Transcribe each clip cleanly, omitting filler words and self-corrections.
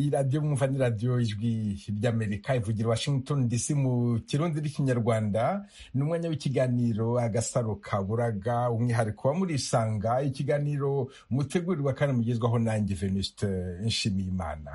radiyo mwumva ni radiyo ijwi ry'Amerika ivugira Washington DC mu kirundi n'ikinyarwanda. ni umwanya w'ikiganiro agasaro kaburaga, umwihariko wa murisanga, ikiganiro mutegurirwa kandi mugezwaho nanjye Venuste Nshimiyimana.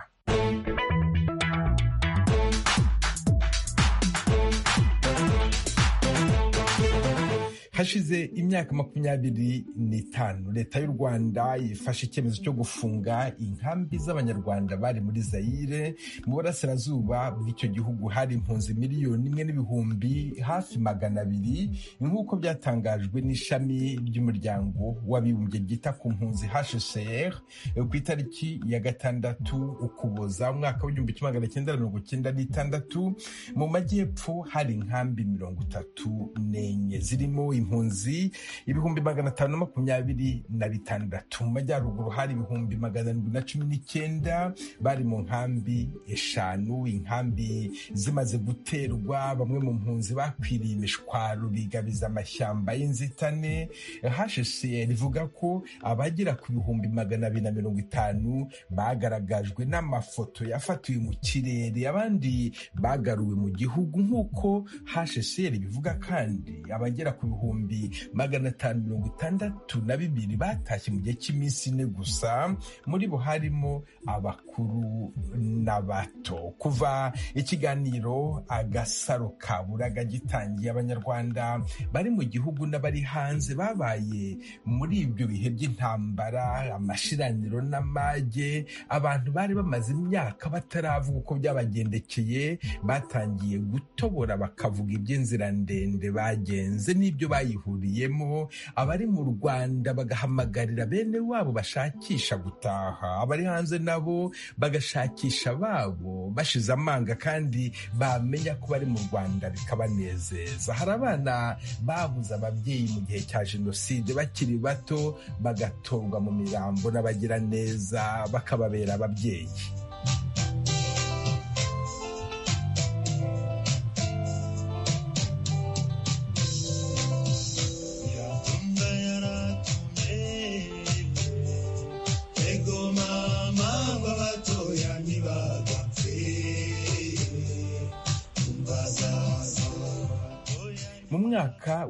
Hashize imyaka 25 leta y'u Rwanda ifashe icyemezo cyo gufunga inkambi z'abanyarwanda bari muri Zaire. Mu burasirazuba bw'icyo gihugu hari impunzi 1,000,000 hafi 200, nk'uko byatangajwe n'ishami ry'umuryango w'abibumbye ryita ku mpunzi HCR ku itariki ya 6 Ukuboza umwaka w'1996. Mu majyepfo hari inkambi 34 zirimo impunzi 526. Mu majyaruguru hari 719 bari mu nkambi 5. Inkambi zimaze guterwa, bamwe mu mpunzi bakwiriye imishwaro bigabiza amashyamba y'inzitane. HCR ivuga ko abagera ku 250 bagaragajwe n'amafoto yafatiwe mu kirere, abandi bagaruwe mu gihugu. Nk'uko HCR bivuga kandi abagera ku 562 batashye mu gihe cy'iminsi 4 gusa, muri bo harimo abakuru n'abato. Kuva ikiganiro agasaro kaburaga gitangiye, abanyarwanda bari mu gihugu n'abari hanze babaye muri ibyo bihe by'intambara, amashiraniro n'amage. Abantu bari bamaze imyaka bataravuga uko byabagendekeye batangiye gutobora bakavuga iby'inzira ndende bagenze n'ibyo bayihuriyemo. Abari mu Rwanda bagahamagarira bene wabo bashakisha gutaha, abari hanze nabo bagashakisha babo bashize amanga, kandi bamenya ko bari mu Rwanda bikabanezeza. Hari abana babuze ababyeyi mu gihe cya Jenoside bakiri bato, bagatorwa mu mirambo n'abagira neza bakababera ababyeyi. Mu mwaka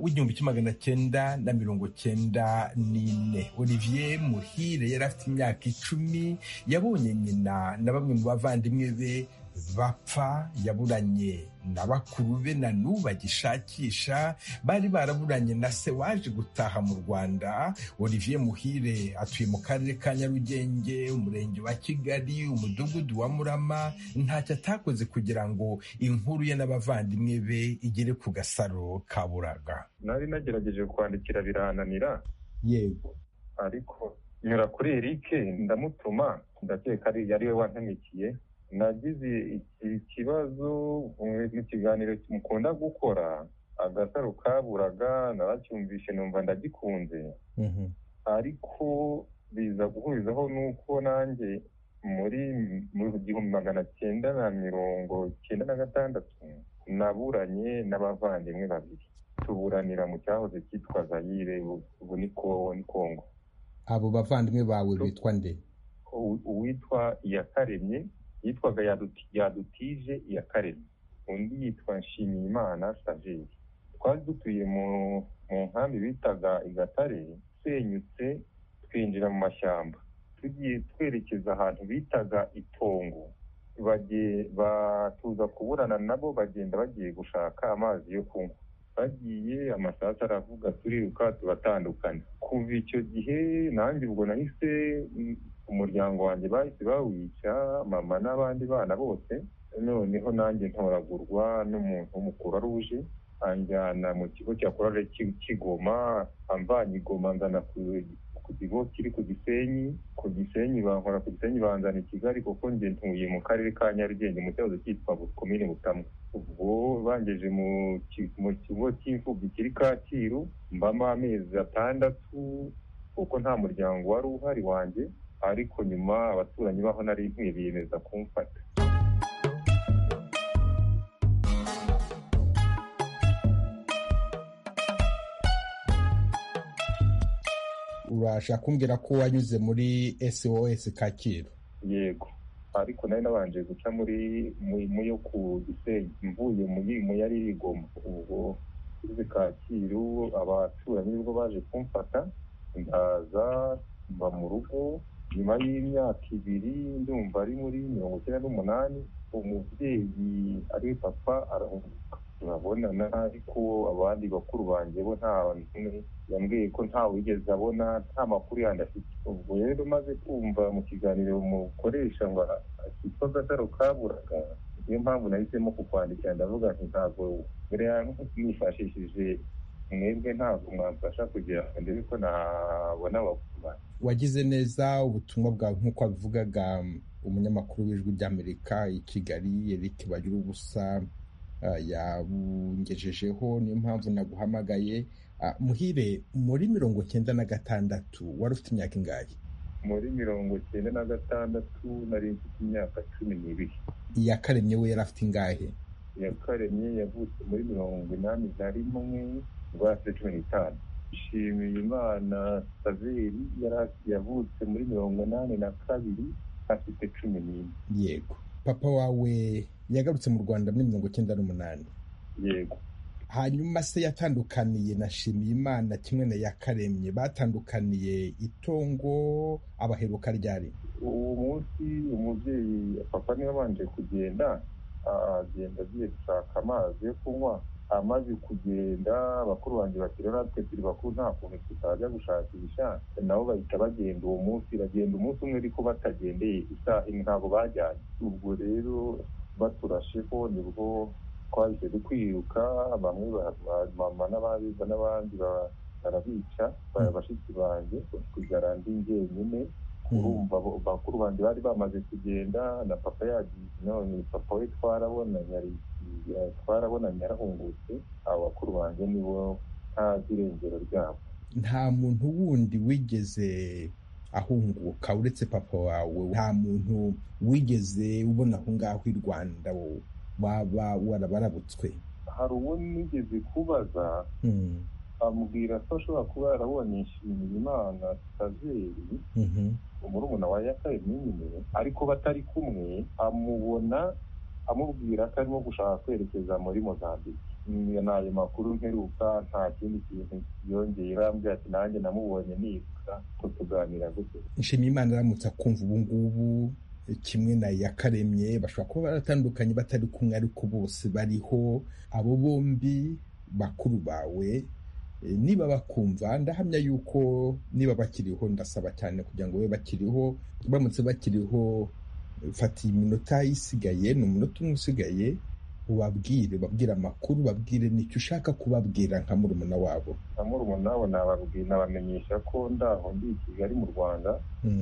w'1994, Olivier Muhire yari afite imyaka 10. Yabonye nyina na bamwe mu bavandimwe be bapfa. Yaburanye na bakuru be na n'ubu bagishakisha. Bari baraburanye na se waje gutaha mu Rwanda. Olivier Muhire atuye mu karere ka Nyarugenge, umurenge wa Kigali, umudugudu wa Murama. Ntacyo atakoze kugira ngo inkuru ye n'abavandimwe be igere ku gasaro kaburaga. Nari nagerageje kwandikira birananira, yego, ariko nyura kuri Eric ndamutuma, ndakeka yari we wantamikiye. Nagize ikibazo mu kiganiro mukunda gukora agasaro kaburaga, naracyumvishe numva ndagikunze. Ariko biza guhurizaho nuko nanjye muri 1996 naburanye n'abavandimwe babiri, tuburanira mu cyahoze cyitwa Zaire, ubu ni Kongo. Abo bavandimwe bawe bitwa nde? Uwitwa Iyakaremye yitwaga Yadutije Iyakaremye, undi yitwa Nshimiyimana Saveri. Twari dutuye mu nkambi bitaga Igatare, senyutse twinjira mu mashyamba, tugiye twerekeza ahantu bitaga Itongo. Batuza kuburana nabo, bagenda bagiye gushaka amazi yo kunywa. Bagiye amasasu aravuga, turiruka tubatandukana. Kuva icyo gihe nanjye ubwo nahise umuryango wanjye bahise bawica, mama n'abandi bana bose. Noneho nanjye ntoragurwa n'umuntu w'umukuru aruje, anjyana mu kigo cya Korale Kigoma. Amvanye Igoma nzana ku kigo kiri ku Gisenyi. Ku Gisenyi bankora ku Gisenyi banzana i Kigali, kuko njye ntuye mu karere ka Nyarugenge mu cyahoze cyitwa Komine Butamwa. Ubwo bangeje mu kigo cy'imfubyi kiri Kacyiru, mbamo amezi 6 kuko nta muryango wari uhari wanjye. Ariko nyuma abaturanyi baho nari nkwiye biyemeza kumfata. Urashaka kumbwira ko wanyuze muri SOS Kacyiru? Yego. ariko nari nabanje guca mu yo ku Gisenyi mvuye mu yari Rigoma. Ubwo izi Kacyiru abaturanyi nibwo baje kumfata ndaza mba mu rugo. Nyuma y'imyaka 2 ndumva ari muri 1998 umubyeyi ari papa arahunguka turabonana, ariko abandi bakuru banjye bo nta n'umwe yambwiye ko nta wigeze abona, nta makuru yandi afite. Ubwo rero maze kumva mu kiganiro mukoresha ngo akitwa Agasaro Kaburaga, niyo mpamvu nahisemo kukwandikira ndavuga nti ntabwo buriya nifashishije mwebwe ntabwo mwamfasha kugira ngo ndebe ko nabona abakuru banjye. Wagize neza. Ubutumwa bwawe nk'uko wabivugaga umunyamakuru w'Ijwi ry'Amerika i Kigali Eric Bagiruwubusa yabungejejeho, niyo mpamvu naguhamagaye. Muhire, muri 1996 wari ufite imyaka ingahe? Muri 1996 nari mfite imyaka 12. Iyakaremye we yari afite ingahe? Iyakaremye yavutse muri 1981 rwase 15. Nshimiye Imana Saveri yavutse muri 1982 afite 14. Yego. Papa wawe yagarutse mu Rwanda muri 1998? Yego. Hanyuma se yatandukaniye na Nshimiyimana kimwe na Yakaremye, batandukaniye itongo abaheruka ryari? Uwo munsi umubyeyi papa niwe abanje kugenda, agenda agiye gushaka amazi yo kunywa. Amaze kugenda bakuru banjye bati rero natwe turi bakuru nta kuntu tutajya gushakisha, nabo bahita bagenda uwo munsi. Bagenda umunsi umwe ariko batagendeye ntabwo bajyanye. Ubwo rero baturasheho nibwo twahise kwiruka, bamwe mama n'abandi barabica bashiki banjye kugira ndi njyenyine. Urumva bakuru banjye bari bamaze kugenda na papa yagiye, none papa we twarabonanye yarahungutse. Abo bakuru banjye nibo ntazi irengero ryabo. Nta muntu wundi wigeze ahunguka uretse papa wawe? Nta muntu wigeze ubona aho ngaho i Rwanda waba warabarabutswe? Hari uwo nigeze kubaza amubwira ko ashobora kuba yarabonye Nshimiyimana Saveri umurumuna wa Yakaremye nyine, ariko batari kumwe. amubwira ko arimo gushaka kwerekeza muri Mozambique. N'ayo makuru mperuka, nta kindi kintu yongeye. Yarambwira ati nanjye namubonye nibuka ko tuganira gute. Nshimiyimana aramutse akumva ubu ngubu kimwe na Yakaremye bashobora kuba baratandukanye batari kumwe, ariko bose bariho. Abo bombi bakuru bawe niba bakumva, ndahamya yuko niba bakiriho, ndasaba cyane kugira ngo babe bakiriho. Baramutse bakiriho, fata iminota isigaye, ni umunota umwe usigaye, babwire amakuru, babwire n'icyo ushaka kubabwira nka murumuna wabo. Nka murumuna wabo nabamenyesha ko ndaho ndi i Kigali mu Rwanda.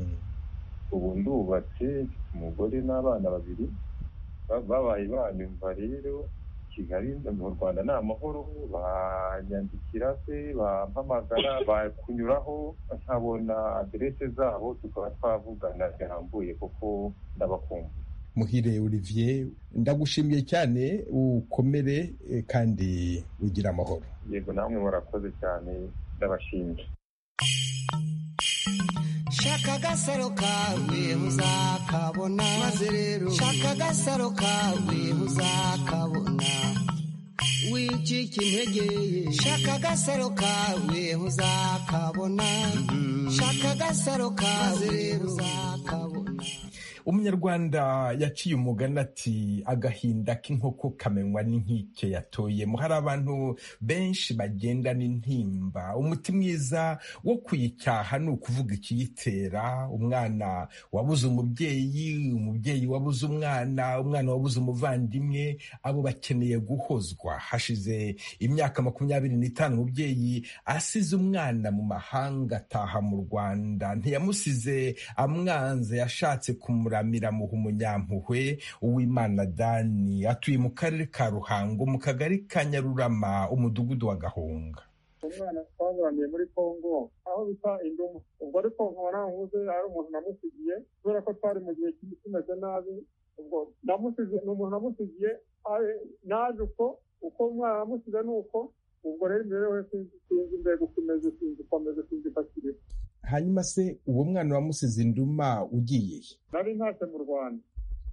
Ubu ndubatse, umugore n'abana 2 babaye banyumva. Rero Kigali mu Rwanda ni amahoro, banyandikira se, bampamagara, bakunyuraho nkabona aderese zabo, tukaba twavugana birambuye kuko ndabakumva. Muhire Olivier, ndagushimiye cyane, ukomere kandi ugira amahoro. Yego, namwe murakoze cyane, ndabashimira. Shaka agasaro kawe uzakabona, maze rero shaka agasaro kawe uzakabona, wicika intege. Shaka agasaro kawe uzakabona, shaka agasaro kawe uzakabona. Umunyarwanda yaciye umugani ati agahinda k'inkoko kamenywa n'inkike yatoyemo. Hari abantu benshi bagenda n'intimba, umuti mwiza wo kuyicyaha ni ukuvuga ikiyitera. Umwana wabuze umubyeyi wabuze umwana wabuze umuvandimwe, abo bakeneye guhozwa. Hashize imyaka 25 umubyeyi asize umwana mu mahanga, ataha mu Rwanda. Ntiyamusize amwanze, yashatse kumuramira muha umunyampuhwe. Uwimana Dani atuye mu karere ka Ruhango, mu kagari ka Nyarurama, umudugudu wa Gahunga. Umwana twazaniye muri Kongo aho bita Indumu. Ubwo ariko nkora nkuze ari umuntu namusigiye, kubera ko twari mu gihe kimeze nabi. Ubwo namusigiye, n'umuntu namusigiye naje uko umwana namusize nuko. Ubwo rero imbere we sinzi mbega ukomeze bakiriho. Hanyuma se uwo mwana wamusize Induma ugiye? Nari ntashye mu Rwanda.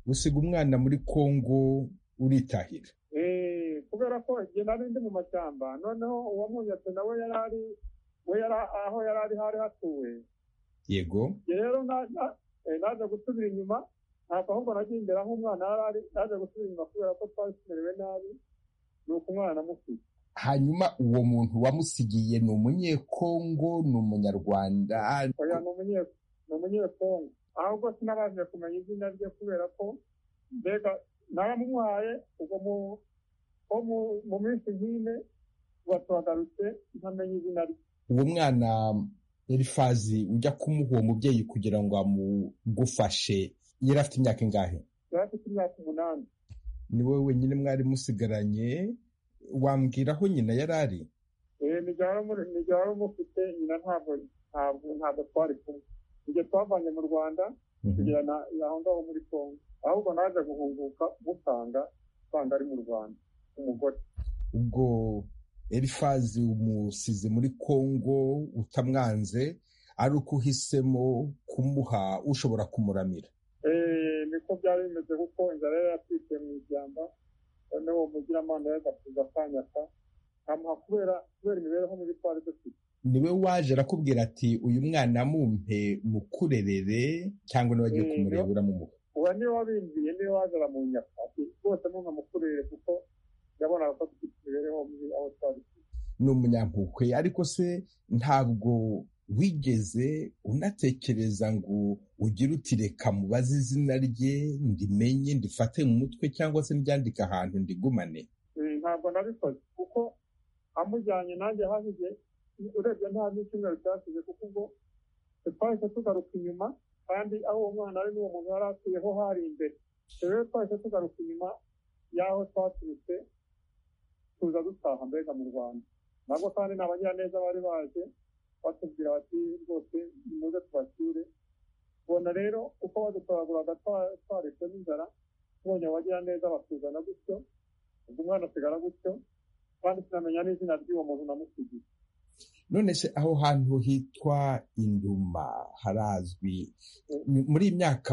usiga umwana muri Kongo uritahira. Kubera ko igihe nari ndi mu mashyamba, noneho uwamunyatse nawe yari aho yari ari hari hatuwe. Yego. Rero naje gusubira inyuma, ntabwo ahubwo nagiye imbere aho umwana yari ari, naje gusubira inyuma kubera ko twari tumerewe nabi, ni uko umwana namusize. Hanyuma uwo muntu wamusigiye ni umunyekongo, ni umunyarwanda? Oya, ni umunyekongo, ahubwo sinabashije kumenya izina rye kubera ko mbega naramumuhaye ubwo mu minsi nk'ine batuhagarutse ntamenya izina rye. Uwo mwana Elifazi ujya kumuha uwo mubyeyi kugira ngo amugufashe yari afite imyaka ingahe? Yari afite imyaka 8. Ni wowe wenyine mwari musigaranye? Wambwira aho nyina yari ari? Nijya wari umufite, nyina ntabwo twari kumwe. Igihe twavanye mu Rwanda kugirana aho ngaho muri Kongo, ahubwo naje guhunguka musanga ari mu Rwanda umugore. Ubwo Elifazi umusize muri Kongo utamwanze, ari uko uhisemo kumuha ushobora kumuramira? Niko byari bimeze, kuko inzara yari yatwite mu ishyamba, noneho uwo mugiramana yagakuza akanyaka amuha kubera imibereho mibi twari dufite. Niwe waje arakubwira ati uyu mwana mumpe mukurerere, cyangwa niwe wagiye kumureba uramumuha? Uwa niwe wabimbiye, niwe waje aramunyaka ati rwose ntunkamukurere kuko yabonaga ko dufite imibereho mibi aho twari. Ni umunyampuhwe, ariko se ntabwo wigeze unatekereza ngo ugire uti reka mubaze izina rye ndimenye ndifate mu mutwe, cyangwa se ndyandike ahantu ndigumane? Ntabwo nabikoze, kuko amujyanye nanjye hahise, urebye nta n'icyumweru cyasize, kuko ubwo twahise tugaruka inyuma, kandi aho uwo mwana ari n'uwo muntu yari atuyeho hari imbere. Rero twahise tugaruka inyuma y'aho twaturutse tuza dutaha mbega mu Rwanda. Ntabwo kandi ni abanyaneza bari baje batubwira bati rwose nimuze tubasure. Ubona rero uko badutoraguraga twarishwe n'inzara, tubonye abagiraneza batuzana gutyo, ubwo umwana asigara gutyo, kandi sinamenya n'izina ry'uwo muntu namusigiye. None se aho hantu hitwa Induma harazwi? Muri imyaka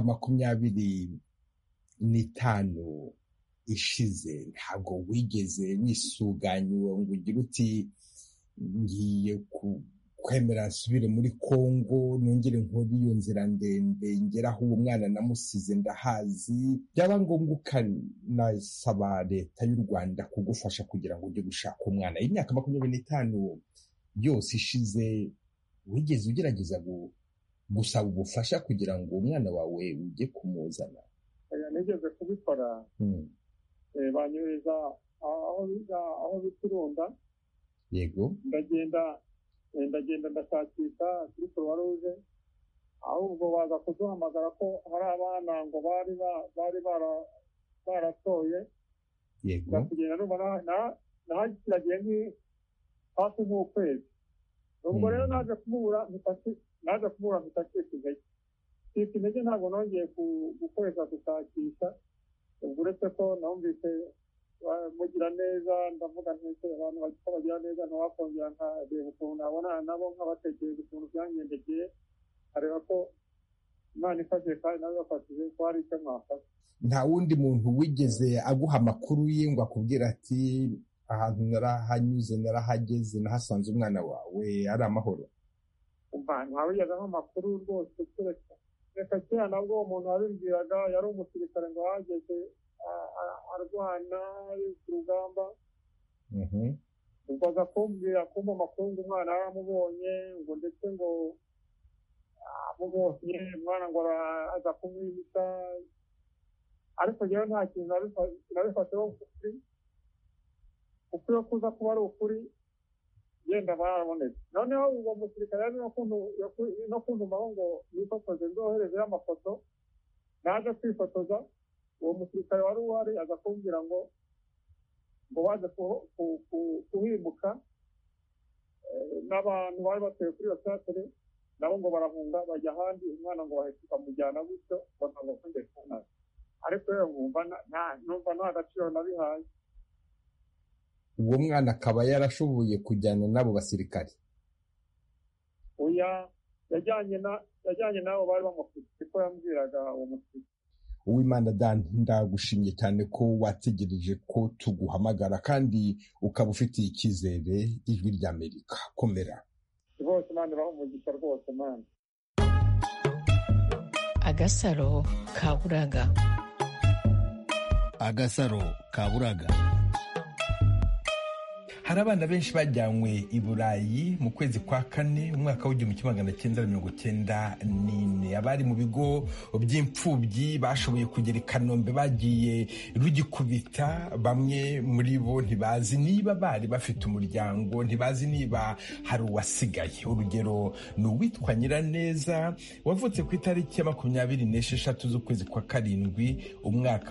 25 ishize ntabwo wigeze wisuganya ngo ugire uti ngiye kwemera nsubire muri Kongo nongere nkore iyo nzira ndende ngera aho uwo mwana namusize ndahazi? Byaba ngombwa ukanasaba leta y'u Rwanda kugufasha kugira ngo ujye gushaka umwana. Imyaka 25 yose ishize, wigeze ugerageza gusaba ubufasha kugira ngo umwana wawe ujye kumuzana? Nigeze kubikora, banyohereza aho biturunda. Yego. ndagenda ndashakisha kuri Croix Rouge, ahubwo baza kuduhamagara ko hari abana ngo bari baratoye. Yego. Ndakugenda numva nahagiragiye hafi nk'ukwezi. Ubwo rero naje kumubura mpita intege, ntabwo nongeye gukoresha gushakisha. Ubwo uretse ko numvise mugira neza, ndavuga ntese abantu bagira neza, ntawakongera nkareba ukuntu nabonana nabo nkabatekereza ukuntu byangendekeye, areba ko Imana ifashije kandi nawe bafashije ko hari icyo mwafasha. Nta wundi muntu wigeze aguha amakuru ye ngo akubwira ati ahantu narahanyuze narahageze nahasanze umwana wawe ari amahoro? Ntawigeze amakuru rwose, reka kera nabwo umuntu wabimbwiraga yari umusirikare ngo ahageze arwana ku rugamba. Ubwo aza kumva amakuru ngo umwana yaramubonye, ngo ndetse ngo amubonye umwana ngo aza kumwimika, ariko rero nta kintu nabifasheho ukuri, kuko iyo kuza kuba ari ukuri yenda barabonetse. Noneho uwo musirikare yari no kuntumaho ngo yifotoze nzoherezeyo amafoto. Naje kwifotoza, uwo musirikare wari uhari aza kumbwira ngo baje kuhimuka n'abantu bari batuye kuri iyo santere, nabo ngo barahunga bajya ahandi, umwana ngo bahita bamujyana gutyo bakanga kongera kubona. Ariko rero numva nta gaciro nabihaye. Uwo mwana akaba yarashoboye kujyana n'abo basirikare? Oya, yajyanye n'abo bari bamufite, ko yambwiraga uwo musirikare. Uwimana Dan, ndagushimye cyane ko wategereje ko tuguhamagara kandi ukaba ufitiye icyizere ijwi ry'Amerika. Komera rwose, Imana ibahe umugisha rwose Mana. Agasaro kaburaga. Agasaro kaburaga. Hari abana benshi bajyanywe i Burayi mu kwezi kwa kane umwaka w'1994. Abari mu bigo by'imfubyi bashoboye kugera i Kanombe bagiye rugikubita. Bamwe muri bo ntibazi niba bari bafite umuryango, ntibazi niba hari uwasigaye. Urugero ni uwitwa Nyiraneza wavutse ku itariki ya 26 z'ukwezi kwa karindwi umwaka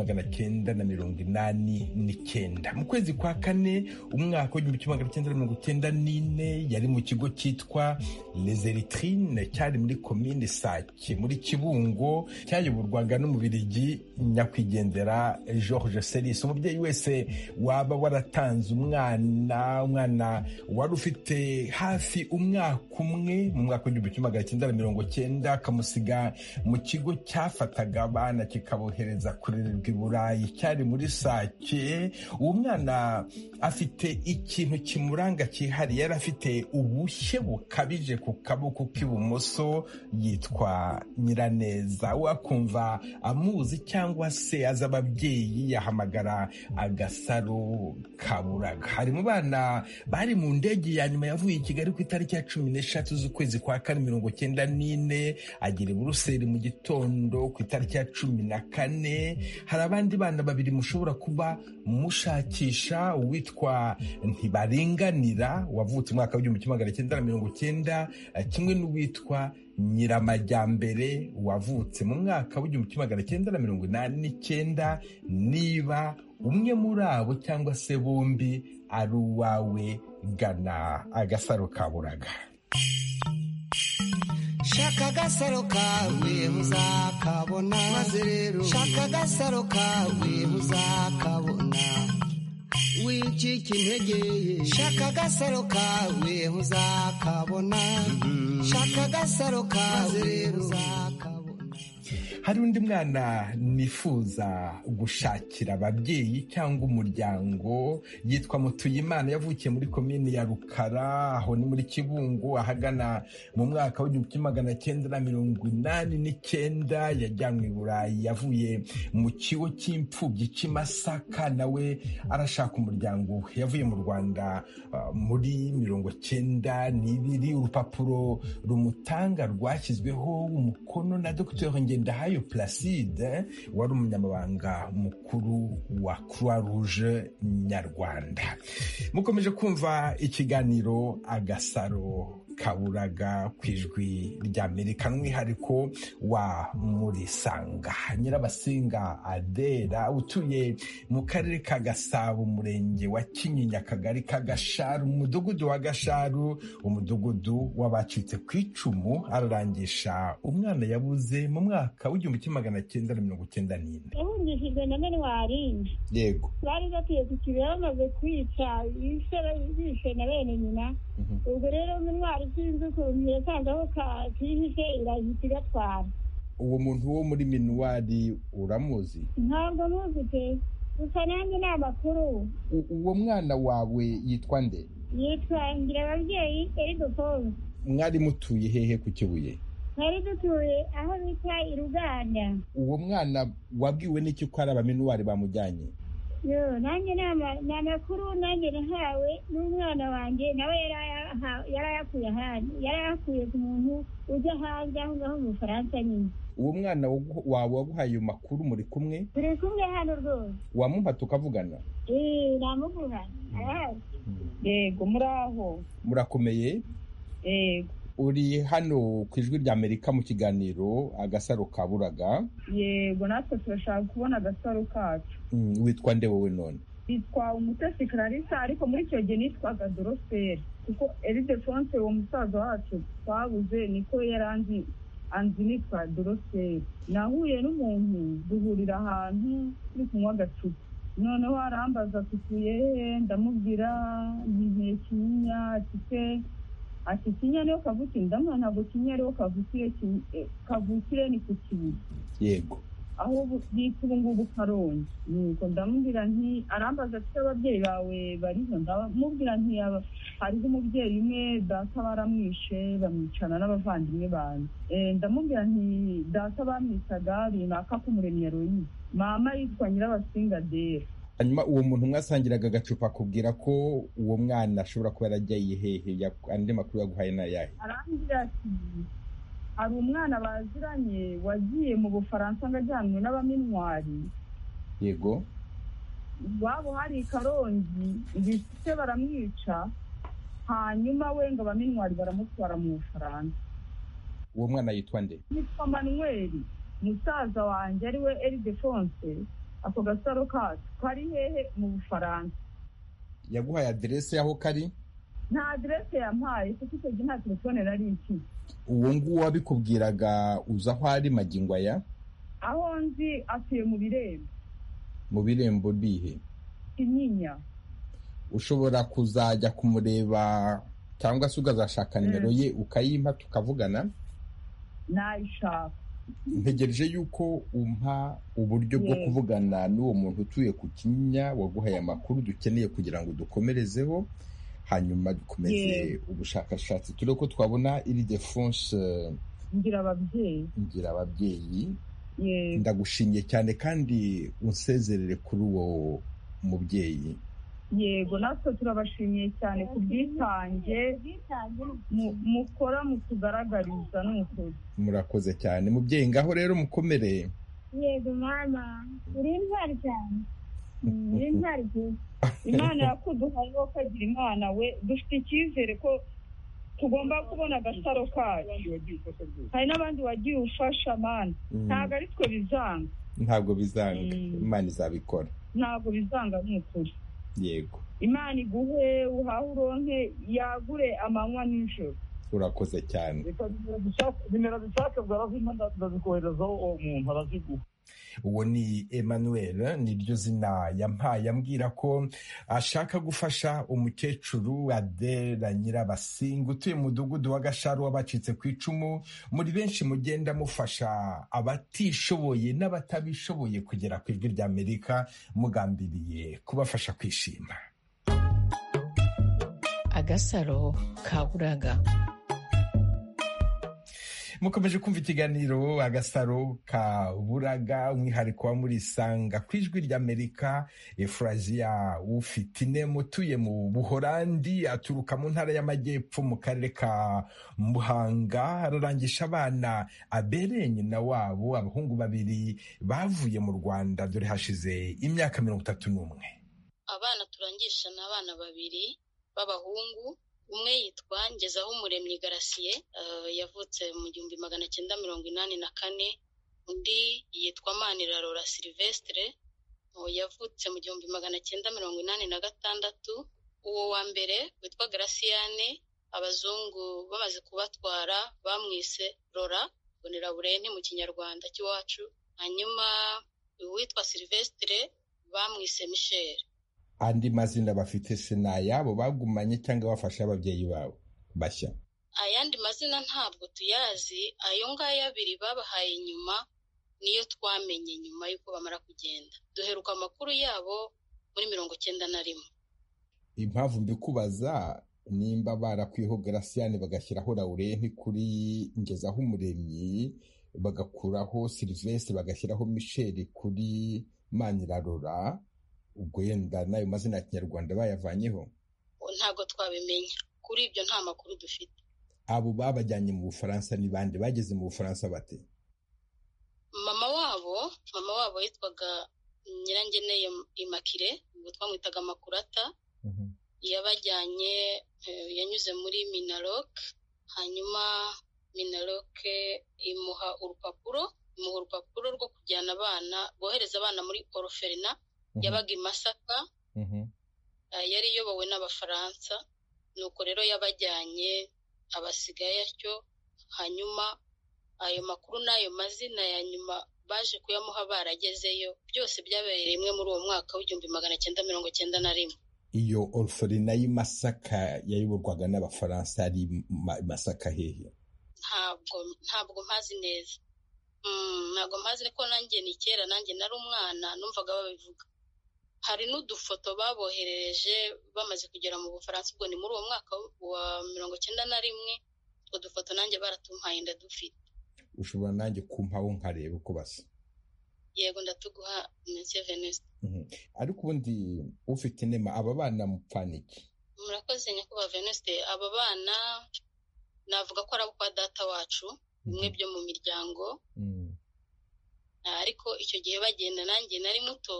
w'1989. Mu kwezi kwa kane umwaka w'1994 yari mu kigo cyitwa Les Eritrines cyari muri komine Sake muri Kibungo, cyayoborwaga n'Umubirigi nyakwigendera Georges Selis. Umubyeyi wese waba waratanze umwana wari ufite hafi umwaka umwe mu mwaka w'1990 akamusiga mu kigo cyafataga abana kikabohereza kurererwa i Burayi cyari muri Sake. Uwo mwana afite ikintu kimuranga cyihariye. Yari afite ubushye bukabije ku kaboko k'ibumoso, yitwa Nyiraneza. Wakumva amuzi cyangwa se azi ababyeyi yahamagara Agasaro kaburaga. Hari mu bana bari mu ndege ya nyuma yavuye i Kigali ku itariki ya 13 z'ukwezi kwa kane 1994 agera i Buruseli mu gitondo ku itariki ya 14. Hari abandi bana babiri mushobora kuba mushakisha, uwitwa Ntibaringanira wavutse umwaka w'1990 kimwe n'uwitwa Nyiramajyambere wavutse mu mwaka w'1989. Niba umwe muri abo cyangwa se bombi ari uwawe, gana Agasaro kaburaga. Shaka agasaro kawe uzakabona, maze rero shaka agasaro kawe uzakabona. Wicika intege, shaka agasaro kawe uzakabona. Shaka agasaro kawe uzakabona. Hari undi mwana nifuza gushakira ababyeyi cyangwa umuryango, yitwa Mutuyimana. Yavukiye muri komini ya Rukara, aho ni muri Kibungo, ahagana mu mwaka w'1989. Yajyanywe i Burayi, yavuye mu kigo cy'imfubyi cy'i Masaka, nawe arashaka umuryango. Yavuye mu Rwanda muri 1992. Urupapuro rumutanga rwashyizweho umukono na Dr. Ngendahayo Placide, wari umunyamabanga mukuru wa Croix Rouge Nyarwanda. Mukomeje kumva ikiganiro Agasaro kaburaga ku ijwi ry'Amerika, n'umwihariko wa Murisanga. Nyirabasinga Adera utuye mu karere ka Gasabo, umurenge wa Kinyinya, akagari ka Gasharu, umudugudu wa Gasharu, umudugudu w'abacitse ku icumu, ararangisha umwana yabuze mu mwaka w'1994. Yahungishijwe na Manuel. Yego, bari batuye ku Kibuye bamaze kwica bishe na bene nyina. Ubwo rero Manuel sinzi ukuntu yasanze aho kihishe irahita igatwara. Uwo muntu wo muri Minuwari uramuzi? Ntabwo muzi pe, gusa nanjye ni amakuru. Uwo mwana wawe yitwa nde? Yitwa Ngirababyeyi Eridofonse. Mwari mutuye hehe ku Kibuye? Twari dutuye aho bita i Ruganda. Uwo mwana wabwiwe n'iki ko ari abaminuwari bamujyanye? Yo, nanjye ni amakuru nanjye nahawe n'umwana wanjye, nawe yarayakuye ahandi, yarayakuye ku muntu ujya hanze aho ngaho mu Bufaransa nyine. Uwo mwana wawe waguhaye ayo makuru muri kumwe? Turi kumwe hano rwose. Wamuha tukavugana? Namuguha. Yego, muraho? Murakomeye? Yego. Uri hano ku ijwi ry'Amerika mu kiganiro Agasaro kaburaga? Yego, natwe turashaka kubona agasaro kacu. Witwa nde wowe none? Yitwa Umutesi Clarissa, ariko muri icyo gihe nitwaga Doroseri, kuko Eridefonse uwo musaza wacu twabuze niko yaranzi nitwa Doroseri. Nahuye n'umuntu duhurira ahantu turi kunywa agacupa, noneho arambaza tutuye, ndamubwira nti Kinyinya, ati Kinyinya niho kavukire, ndamubwira ntabwo Kinyinya ariho kavukire ni ku Kibuye. Yego. aho bita ubu ngubu Karongi. Nuko ndamubwira nti, arambaza ati ababyeyi bawe bariho? Ndamubwira nti hariho umubyeyi umwe data baramwishe bamwicana n'abavandimwe banjye. Ndamubwira nti data bamwisaga runaka k'Umuremyi Eloyi, mama yitwa Nyirabasinga Dera. hanyuma uwo muntu mwasangiraga agacupa akubwira ko uwo mwana ashobora kuba yaragiye hehe? Andi makuru yaguhaye ni ayahe? Arambwira ati hari umwana baziranye wagiye mu Bufaransa ngo ajyanwe n'abaminwari. Yego. Iwabo hari i Karongi, ndetse baramwica, hanyuma we ngo abaminwari baramutwara mu Bufaransa. Uwo mwana yitwa nde? Yitwa Manuel, musaza wanjye ariwe Ildefonse. Ako gasaro kacu kari hehe? Mu Bufaransa. Yaguhaye aderese y'aho kari? Nta aderese yampaye kuko icyo gihe nta telefone nari mfite. Uwo nguwo wabikubwiraga uzi aho ari magingo aya? Aho nzi atuye mu Birembo. Mu Birembo bihe? Kinyinya. Ushobora kuzajya kumureba cyangwa se ukazashaka nimero ye ukayimpa tukavugana? Nayishaka. Ntegereje yuko umpa uburyo bwo kuvugana n'uwo muntu utuye ku Kinyinya waguhaye amakuru dukeneye kugira ngo dukomerezeho, hanyuma dukomeze ubushakashatsi turebe ko twabona Ildefonse Ngirababyeyi. Ndagushimye cyane kandi unsezerere kuri uwo mubyeyi. Yego, natwe turabashimiye cyane ku bwitange mukora mutugaragariza n'ukuri. Murakoze cyane mubyeyi, ngaho rero mukomere. Yego mama, uri intwari cyane. Uri intwari cyane. Imana yakuduhaye wo kagira Imana we, dufite icyizere ko tugomba kubona agasaro kacu. Hari n'abandi wagiye ufasha mana, ntabwo ari twe bizanga. Ntabwo bizanga, Imana izabikora. Ntabwo bizanga n'ukuri. Yego. Imana iguhe uhahe uronke yagure amanywa n'ijoro. Urakoze cyane. Nimero zishake bwarazima ndazikoherezaho uwo muntu araziguha. Uwo ni Emmanuel, niryo zina yampaye ambwira ko ashaka gufasha umukecuru Adela Nyirabasinga utuye mu mudugudu wa Gasharu w'abacitse ku icumu. Muri benshi mugenda mufasha abatishoboye n'abatabishoboye kugera ku Ijwi ry'Amerika mugambiriye kubafasha kwishima. Agasaro kaburaga. Mukomeje kumva ikiganiro Agasaro kaburaga, umwihariko wa Murisanga ku Ijwi ry'Amerika. Efrazia Ufitine mutuye mu Buholandi aturuka mu ntara y'Amajyepfo mu karere ka Muhanga, ararangisha abana abereye nyina wabo, abahungu babiri bavuye mu Rwanda dore hashize imyaka 31. Abana turangisha n'abana babiri b'abahungu. Umwe yitwa Ngezahumuremyi Garasiye, yavutse mu 1984. Undi yitwa Manirarora Silvestre, yavutse mu 1986. Uwo wa mbere witwa Garasiyane, abazungu bamaze kubatwara bamwise Rora, Boneraburente mu kinyarwanda cy'iwacu. Hanyuma uwitwa Silvestre bamwise Michel. Andi mazina bafite sinayabo bagumanye cyangwa bafasha ababyeyi babo bashya? Ayandi mazina ntabwo tuyazi, ayo ngayo abiri babahaye nyuma niyo twamenye nyuma yuko bamara kugenda. Duheruka amakuru yabo muri 91. Impamvu mbikubaza nimba barakwiho Graciane bagashyiraho Laurent kuri Ngezahumuremyi, bagakuraho Silvestre bagashyiraho Michel kuri Manirarora, ubwo yenda nayo mazina ya Kinyarwanda bayavanyeho? Ntabwo twabimenya, kuri ibyo nta makuru dufite. Abo babajyanye mu Bufaransa ni bande? Bageze mu Bufaransa bate? Mama wabo yitwaga Nyirangeneye Immaculée, ubwo twamwitaga Makurata. Yabajyanye, yanyuze muri Minaloc, hanyuma Minaloc imuha urupapuro rwo kujyana abana, bohereza abana muri Orphelinat yabaga i Masaka. Yari iyobowe n'Abafaransa, nuko rero yabajyanye abasigaye atyo. Hanyuma ayo makuru n'ayo mazina ya nyuma baje kuyamuha baragezeyo, byose byabereye rimwe muri uwo mwaka w'1991. Iyo Orphelinat y'i Masaka yayoborwaga n'Abafaransa ari Masaka hehe? Ntabwo mpazi neza. ntabwo mpazi ko nanjye ni kera nanjye nari umwana numvaga babivuga. Hari n'udufoto baboherereje bamaze kugera mu Bufaransa, ubwo ni muri uwo mwaka wa 1991. Utwo dufoto nanjye baratumpaye ndadufite. Ushobora nanjye kumpaho nkareba uko basa? Yego ndatuguha Monsieur Venuste. Ariko ubundi ufite inema aba bana mupfana iki? Murakoze nyakubahwa Venuste. Aba bana navuga ko ari abo kwa data wacu, bimwe byo mu miryango. Ariko icyo gihe bagenda nanjye nari muto,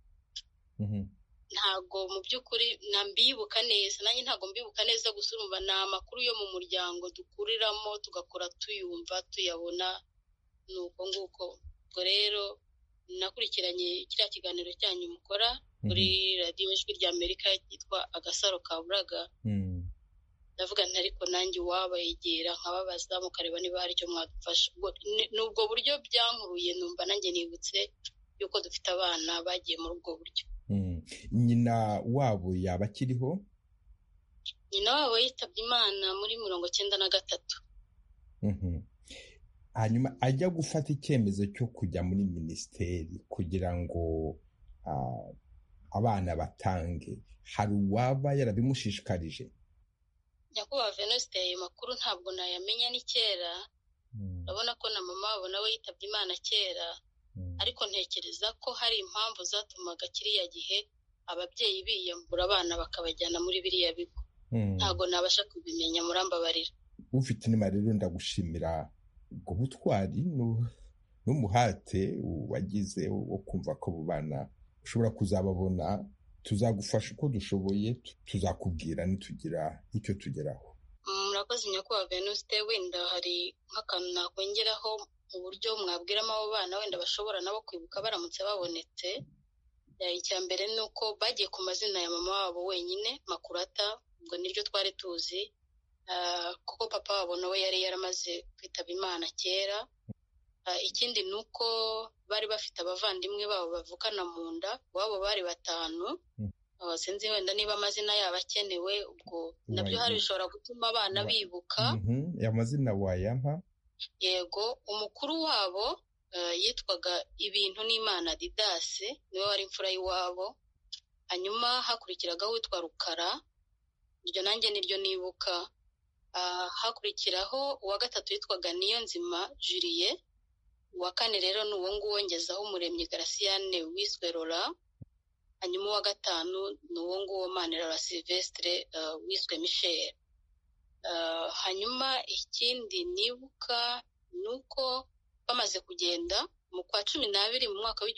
ntago mu by'ukuri nambibuka neza, nanjye ntago mbibuka neza, gusa urumva ni amakuru yo mu muryango dukuriramo tugakora tuyumva tuyabona, nuko nguko. Ubwo rero nakurikiranye kiriya kiganiro cyanyu mukora kuri radiyo Ijwi rya Amerika yitwa Agasaro Kaburaga. Ndavuga nti ariko nanjye uwabayegera nkababaza mukareba niba hari icyo mwadufasha. N'ubwo buryo byankuruye numva nanjye nibutse yuko dufite abana bagiye muri ubwo buryo. Nyina wabo yaba akiriho? Nyina wabo yitabye Imana muri 1993. Hanyuma ajya gufata icyemezo cyo kujya muri minisiteri kugira ngo abana batange, hari uwaba yarabimushishikarije? Nyakubahwa Venuste, ayo makuru ntabwo nayamenya ni kera. Urabona ko na mama wabo nawe yitabye Imana kera, ariko ntekereza ko hari impamvu zatumaga kiriya gihe ababyeyi biyambura abana bakabajyana muri biriya bigo. Ntabwo nabasha kubimenya, murambabarira. Ufite inema rero ndagushimira ubwo butwari n'umuhate wagize wo kumva ko abo bana ushobora kuzababona. Tuzagufasha uko dushoboye, tuzakubwira nitugira icyo tugeraho. Murakoze nyakubahwa Venuste. Wenda hari nk'akantu nakongeraho mu buryo mwabwiramo abo bana wenda bashobora nabo kwibuka baramutse babonetse. Icya mbere ni uko bagiye ku mazina ya mama wabo wenyine, Makurata, ubwo niryo twari tuzi, kuko papa wabo nawe yari yaramaze kwitaba Imana kera. Ikindi ni uko bari bafite abavandimwe babo bavukana mu nda, wabo bari 5. Sinzi wenda niba amazina yabo akenewe, ubwo nabyo hari bishobora gutuma abana bibuka. Amazina wayampa? Yego, umukuru wabo yitwaga Ibintu n'Imana Didasi, niwe wari imfura y'iwabo. Hanyuma hakurikiragaho witwa Rukara, iryo nanjye niryo nibuka. Hakurikiraho uwa 3 witwaga Niyonzima Julie. Uwa 4 rero ni uwo nguwo ngezaho Umuremyi Graciane wiswe Lola. Hanyuma uwa 5 ni uwo nguwo Manirarora Sylvestre wiswe Michel. Hanyuma ikindi nibuka nuko bamaze kugenda mu kwa 12 mu mwaka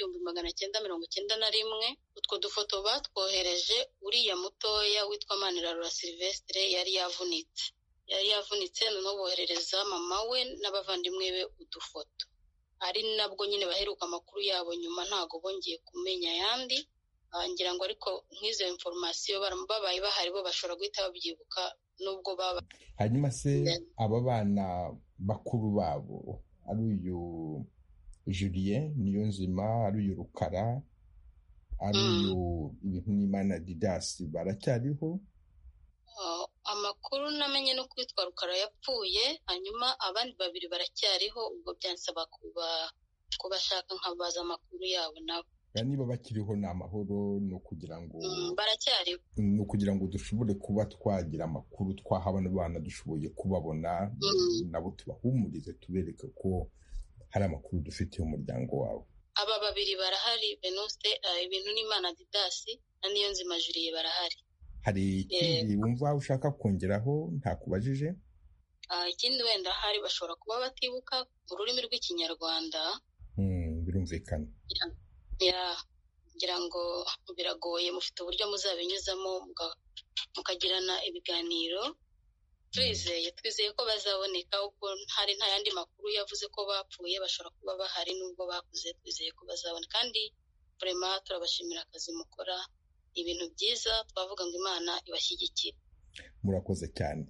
w'1991, utwo dufoto batwohereje uriya mutoya witwa Manirarora Sylvestre yari yavunitse, noneho boherereza mama we n'abavandimwe be udufoto. Ari nabwo nyine baheruka amakuru yabo nyuma, ntago bongeye kumenya yandi. Ngira ngo ariko nk'izo information babaye bahari bo bashobora guhita babyibuka nubwo baba. Hanyuma se aba bana bakuru babo, ari uyu Julien Niyonzima, ari uyu Rukara, ari uyu Ibintu n'Imana Didasi, baracyariho? Amakuru namenye no kwitwa Rukara yapfuye, hanyuma abandi 2 baracyariho. Ubwo byansaba kubashaka nkabaza amakuru yabo nabo. Niba bakiriho ni amahoro, ni ukugira ngo baracyariho, ni ukugira ngo dushobore kuba twagira amakuru twahabona abana dushoboye kubabona, nabo tubahumurize tubereke ko hari amakuru dufitiye umuryango wawe. Aba 2 barahari Venuste, Ibintu n'Imana Didasi na Niyonzima Julie barahari. Hari ikindi wumva ushaka kongeraho ntakubajije? Ikindi wenda hari bashobora kuba batibuka mu rurimi rw'Ikinyarwanda. Birumvikana. Ngira ngo biragoye, mufite uburyo muzabinyuzamo mukagirana ibiganiro. Twizeye ko bazaboneka, ubwo hari nta yandi makuru yavuze ko bapfuye, bashobora kuba bahari nubwo bakuze. Twizeye ko bazaboneka, kandi vraiment turabashimira akazi mukora, ibintu byiza, twavuga ngo Imana ibashyigikire. Murakoze cyane.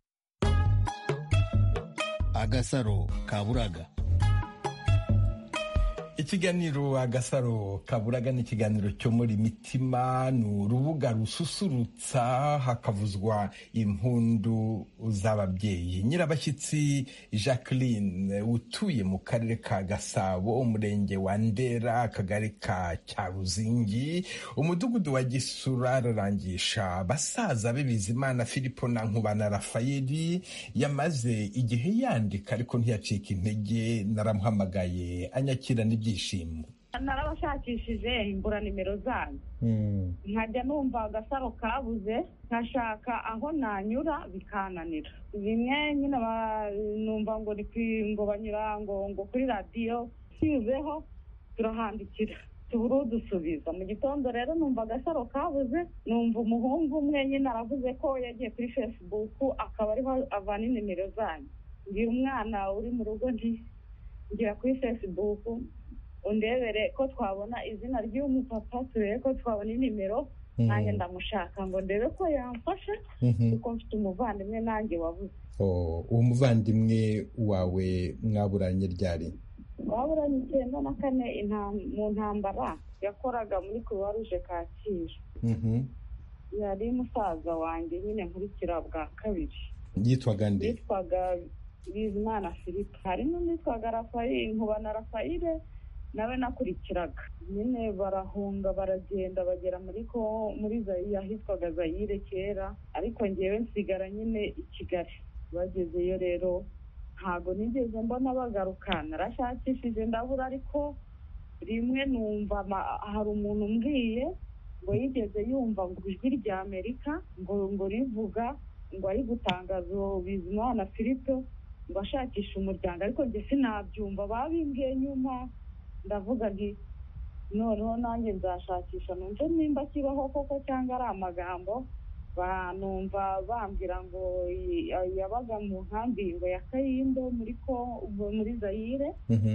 Agasaro Kaburaga. ikiganiro agasaro kaburaga ni ikiganiro cyo muri mitima, ni urubuga rususurutsa hakavuzwa impundu z'ababyeyi. Nyirabashyitsi Jacqueline utuye mu karere ka Gasabo, umurenge wa Ndera, akagari ka Cyaruzingi, umudugudu wa Gisura, ararangisha basaza be Bizimana Filipo na Nkubana Rafayeli. Yamaze igihe yandika ariko ntiyacika intege, naramuhamagaye anyakira n'ibyishimo. Narabashakishije imbura nimero zanyu, nkajya numva agasaro kabuze, nkashaka aho nanyura bikananira. Bimwe nyine numva ngo banyura ngo kuri radiyo tuzeho turahandikira tubura dusubiza. Mu gitondo rero numva agasaro kabuze, numva umuhungu umwe nyine aravuze ko yagiye kuri Facebook akaba ariho avana nimero zanyu. Ngira umwana uri mu rugo ngira kuri Facebook undebere ko twabona izina ry'umupapa, turebe ko twabona nimero, nanjye ndamushaka ngo ndebe ko yamfasha kuko mfite umuvandimwe nanjye wabuze. Uwo muvandimwe wawe mwaburanye ryari? Waburanye 1994 mu ntambara, yakoraga muri Croix Rouge Kacyiru. Yari musaza wanjye nyine nkurikira bwa kabiri. Yitwaga nde? Yitwaga Bizimana Filipo. Hari n'undi witwaga Rafayeli, Nkubana Rafayeli nawe nakurikiraga. Nyine barahunga baragenda bagera muri Zaire, ahitwaga Zaire kera, ariko ngewe nsigara nyine i Kigali. Bagezeyo rero ntago nigeze mbona bagaruka, narashakishije ndabura, ariko rimwe numva hari umuntu umbwiye ngo yigeze yumva ngo ijwi rya Amerika ngo rivuga ngo ari gutangaza Bizimana Filipo ngo ashakisha umuryango, ariko njye sinabyumva. Babimbwiye nyuma, ndavuga nti noneho nanjye nzashakisha numve nimba kibaho koko cyangwa ari amagambo. Banumva bambwira ngo yabaga mu nkambi ngo ya Kayindo muri Zaire.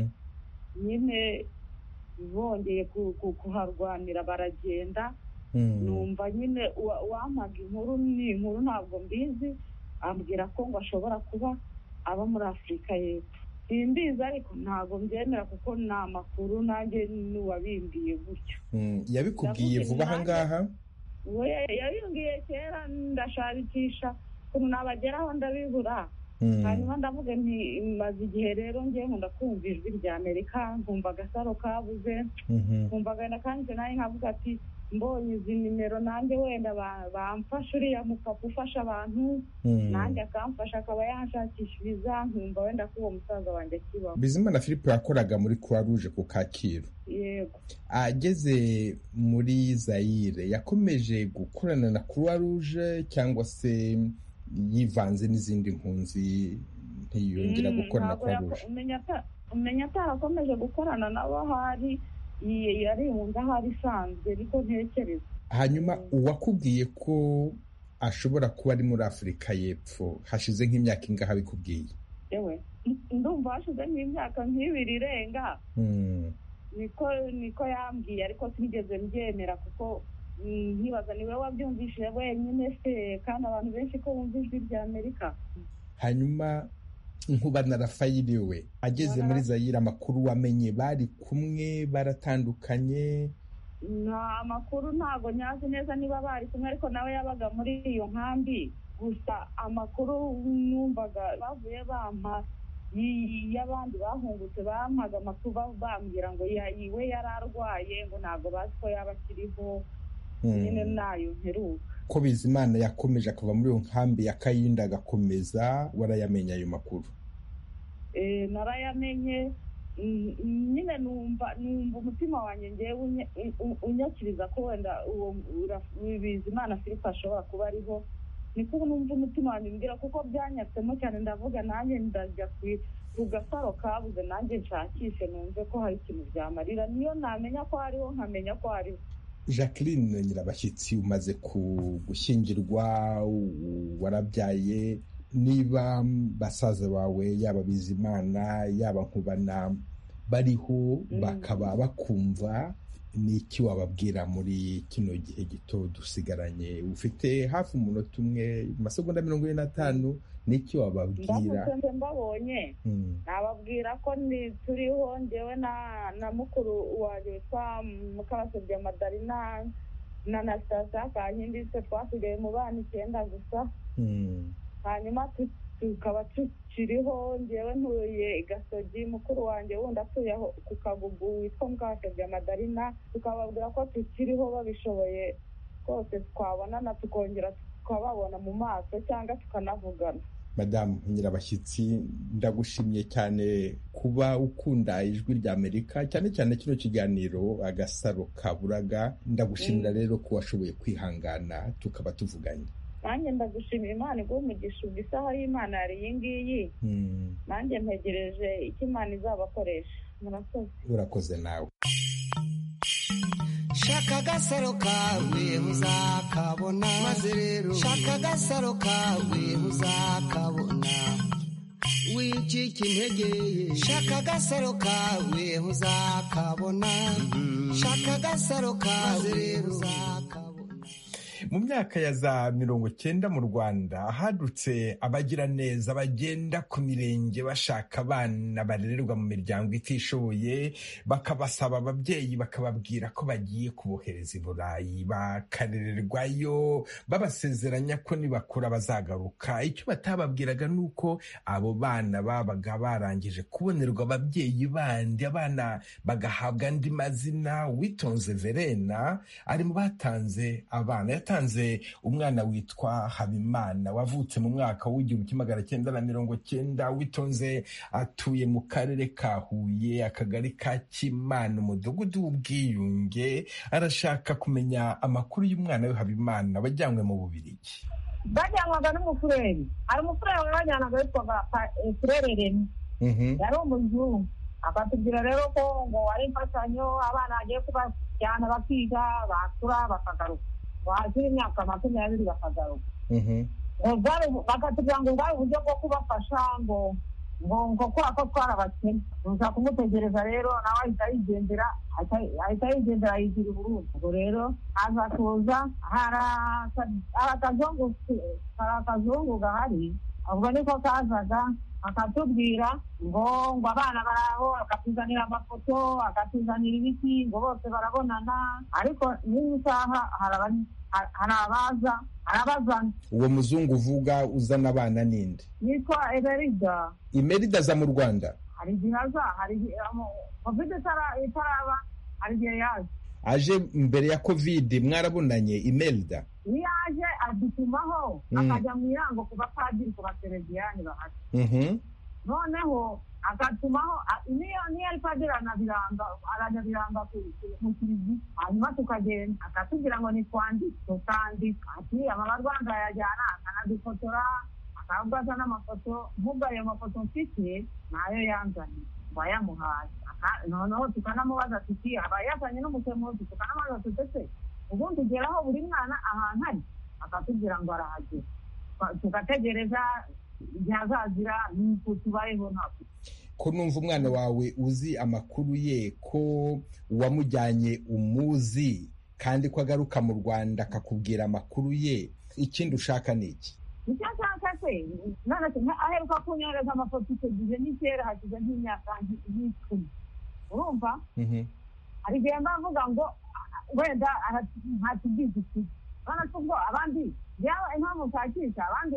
Nyine bongeye kuharwanira baragenda. Numva nyine wampaga inkuru ntabwo mbizi, ambwira ko ngo ashobora kuba aba muri Afurika y'Epfo. Simbizi ariko ntabwo mbyemera kuko ni amakuru nanjye n'uwabimbiye gutyo. Yabikubwiye vuba aha ngaha? Yabimbwiye kera, ndashakisha ukuntu nabageraho ndabibura. Hanyuma ndavuga nti maze igihe rero ngiye nkunda kumva ijwi rya Amerika, nkumva agasaro kabuze, nkumva agenda kandi nawe nkavuga ati mbonye izi nimero nanjye wenda bamfasha, uriya mupapa ufasha abantu nanjye akamfasha akaba yanshakishiriza, nkumva wenda ko uwo musaza wanjye akibaho. Bizimana Filipo yakoraga muri Croix Rouge ku Kacyiru. Yego. Ageze muri Zaire yakomeje gukorana na Croix Rouge cyangwa se yivanze n'izindi mpunzi ntiyongera gukorana na Croix Rouge? Umenya atarakomeje gukorana nabo, ahari yari impunzi ahari isanzwe, ariko ntekereza. Hanyuma uwakubwiye ko ashobora kuba ari muri Afurika y'Epfo hashize nk'imyaka ingahe bikubwiye? Yewe ndumva hashize nk'imyaka 2 irenga. Niko yambwiye, ariko sinigeze mbyemera kuko nkibaza niwe wabyumvishije wenyine se, kandi abantu benshi ko bumva ijwi rya Amerika. Hanyuma Nkubana Rafayeli we ageze muri Zaire, amakuru wamenye bari kumwe baratandukanye? Nta makuru ntago nyazi neza niba bari kumwe, ariko nawe yabaga muri iyo nkambi. Gusa amakuru numvaga bavuye bampa y'abandi bahungutse, bampaga amakuru bambwira ngo yiwe yararwaye, ngo ntabwo bazi ko yaba akiriho. Nyine nayo mperuka. Ko Bizimana yakomeje akava muri iyo nkambi ya Kayinda agakomeza, warayamenye ayo makuru? Narayamenye. Nyine numva umutima wanjye ngewe unyakiriza ko wenda uwo Bizimana Filipo ashobora kuba ariho. Niko numva umutima wanjye mbwira, kuko byanyatsemo cyane. Ndavuga nanjye ndajya ku gasaro kabuze, nanjye nshakishe numve ko hari ikintu byamarira. Niyo namenya ko hariho nkamenya ko hariho. Jacqueline Nyirabashyitsi, umaze gushyingirwa, warabyaye. Niba basaza bawe yaba Bizimana yaba Nkubana bariho bakaba bakumva ni iki wababwira muri kino gihe gito dusigaranye? ufite hafi umunota umwe, amasegonda 45. ni iki wababwira? ndamutse mbabonye nababwira ko turiho njyewe na mukuru wanjye witwa Mukabasabye Madarina na Anastasia Kankindi, se twasigaye mu bana 9 gusa. hanyuma tukaba tukiriho, njyewe ntuye i Gasogi, mukuru wanjye wundi atuye ku Kagugu witwa Mukabasabye Madarina. tukababwira ko tukiriho, babishoboye rwose twabonana tukongera tukababona mu maso cyangwa tukanavugana. Madamu Nyirabashyitsi, ndagushimye cyane kuba ukunda ijwi rya Amerika, cyane cyane kino kiganiro Agasaro Kaburaga. ndagushimira rero ko washoboye kwihangana tukaba tuvuganye. nanjye ndagushimira, Imana iguhe umugisha. ubwo isaha y'Imana yari iyi ngiyi, nanjye ntegereje icyo Imana izabakoresha. murakoze. urakoze nawe. shaka agasaro kawe uzakabona, maze rero shaka agasaro kawe uzakabona. wicika intege, shaka agasaro kawe uzakabona. shaka agasaro kawe rero uzakabona. Mu myaka ya za 90 mu Rwanda hadutse abagira neza bagenda ku mirenge bashaka abana barererwa mu miryango itishoboye, bakabasaba ababyeyi bakababwira ko bagiye kubohereza i Burayi bakarererwayo, babasezeranya ko nibakura bazagaruka. icyo batababwiraga nuko abo bana babaga barangije kubonerwa ababyeyi bandi, abana bagahabwa andi mazina. Uwitonze Verena ari mu batanze abana. yatanze umwana witwa Habimana wavutse mu mwaka w'1990. Witonze atuye mu karere ka Huye, akagari ka Kimana, umudugudu w'Ubwiyunge. arashaka kumenya amakuru y'umwana we Habimana wajyanywe mu Bubiligi. bajyanwaga n'umufureri. hari umufureri wabajyanaga witwaga Frere Remy. yari umuzungu. akatubwira rero ko ngo ari imfashanyo abana bagiye kubajyana bakiga, bakura bakagaruka, wahashyira imyaka 20 bakagaruka. bakatubwira ngo bwari uburyo bwo kubafasha, ngo kubera ko twarabakene. tuza kumutegereza rero, nawe ahita yigendera yigira i Burundi. ubwo rero aza kuza, hari akazungu gahari, ubwo niko kazaga akatubwira ngo abana baraho, akatuzanira amafoto, akatuzanira ibiti, ngo bose barabonana. ariko n'iyi saha hari abazana. uwo muzungu uvuga uzana abana ninde? yitwa Emerida. Imerida aza mu Rwanda? hari igihe aza, hari igihe covid itaraba, hari igihe yaje. aje mbere ya covid mwarabonanye Imerida? iyo aje adutumaho, akajya mu irango ku bapadiri, ku basereviyani bahari. noneho agatumaho, niyo ari padiri aranabiranga mu kiliziya. hanyuma tukagenda, akatubwira ngo nitwandike, tukandika. ati amabarwa nzayajyana, akanadufotora, akavuga n'amafoto. nk'ubwo ayo mafoto mfite nayo yanzanye, bayamuhaye. noneho tukanamubaza tuti aba yazanye n'umusemuzi, tukanamubaza tutese ubundi ugeraho buri mwana ahantu ari, akatubwira ngo arahagera. tugategereza igihe azazira, nuko tubayeho. ntabwo ko numva umwana wawe uzi amakuru ye, ko wamujyanye umuzi, kandi ko agaruka mu Rwanda akakubwira amakuru ye. ikindi ushaka ni iki? icyo nshaka se, aheruka kunyohereza amafoto icyo gihe ni kera, hashize nk'imyaka 10. urumva? hari igihe mbavuga ngo wenda ntatubwize iki. none ubwo abandi impamvu nshakisha, abandi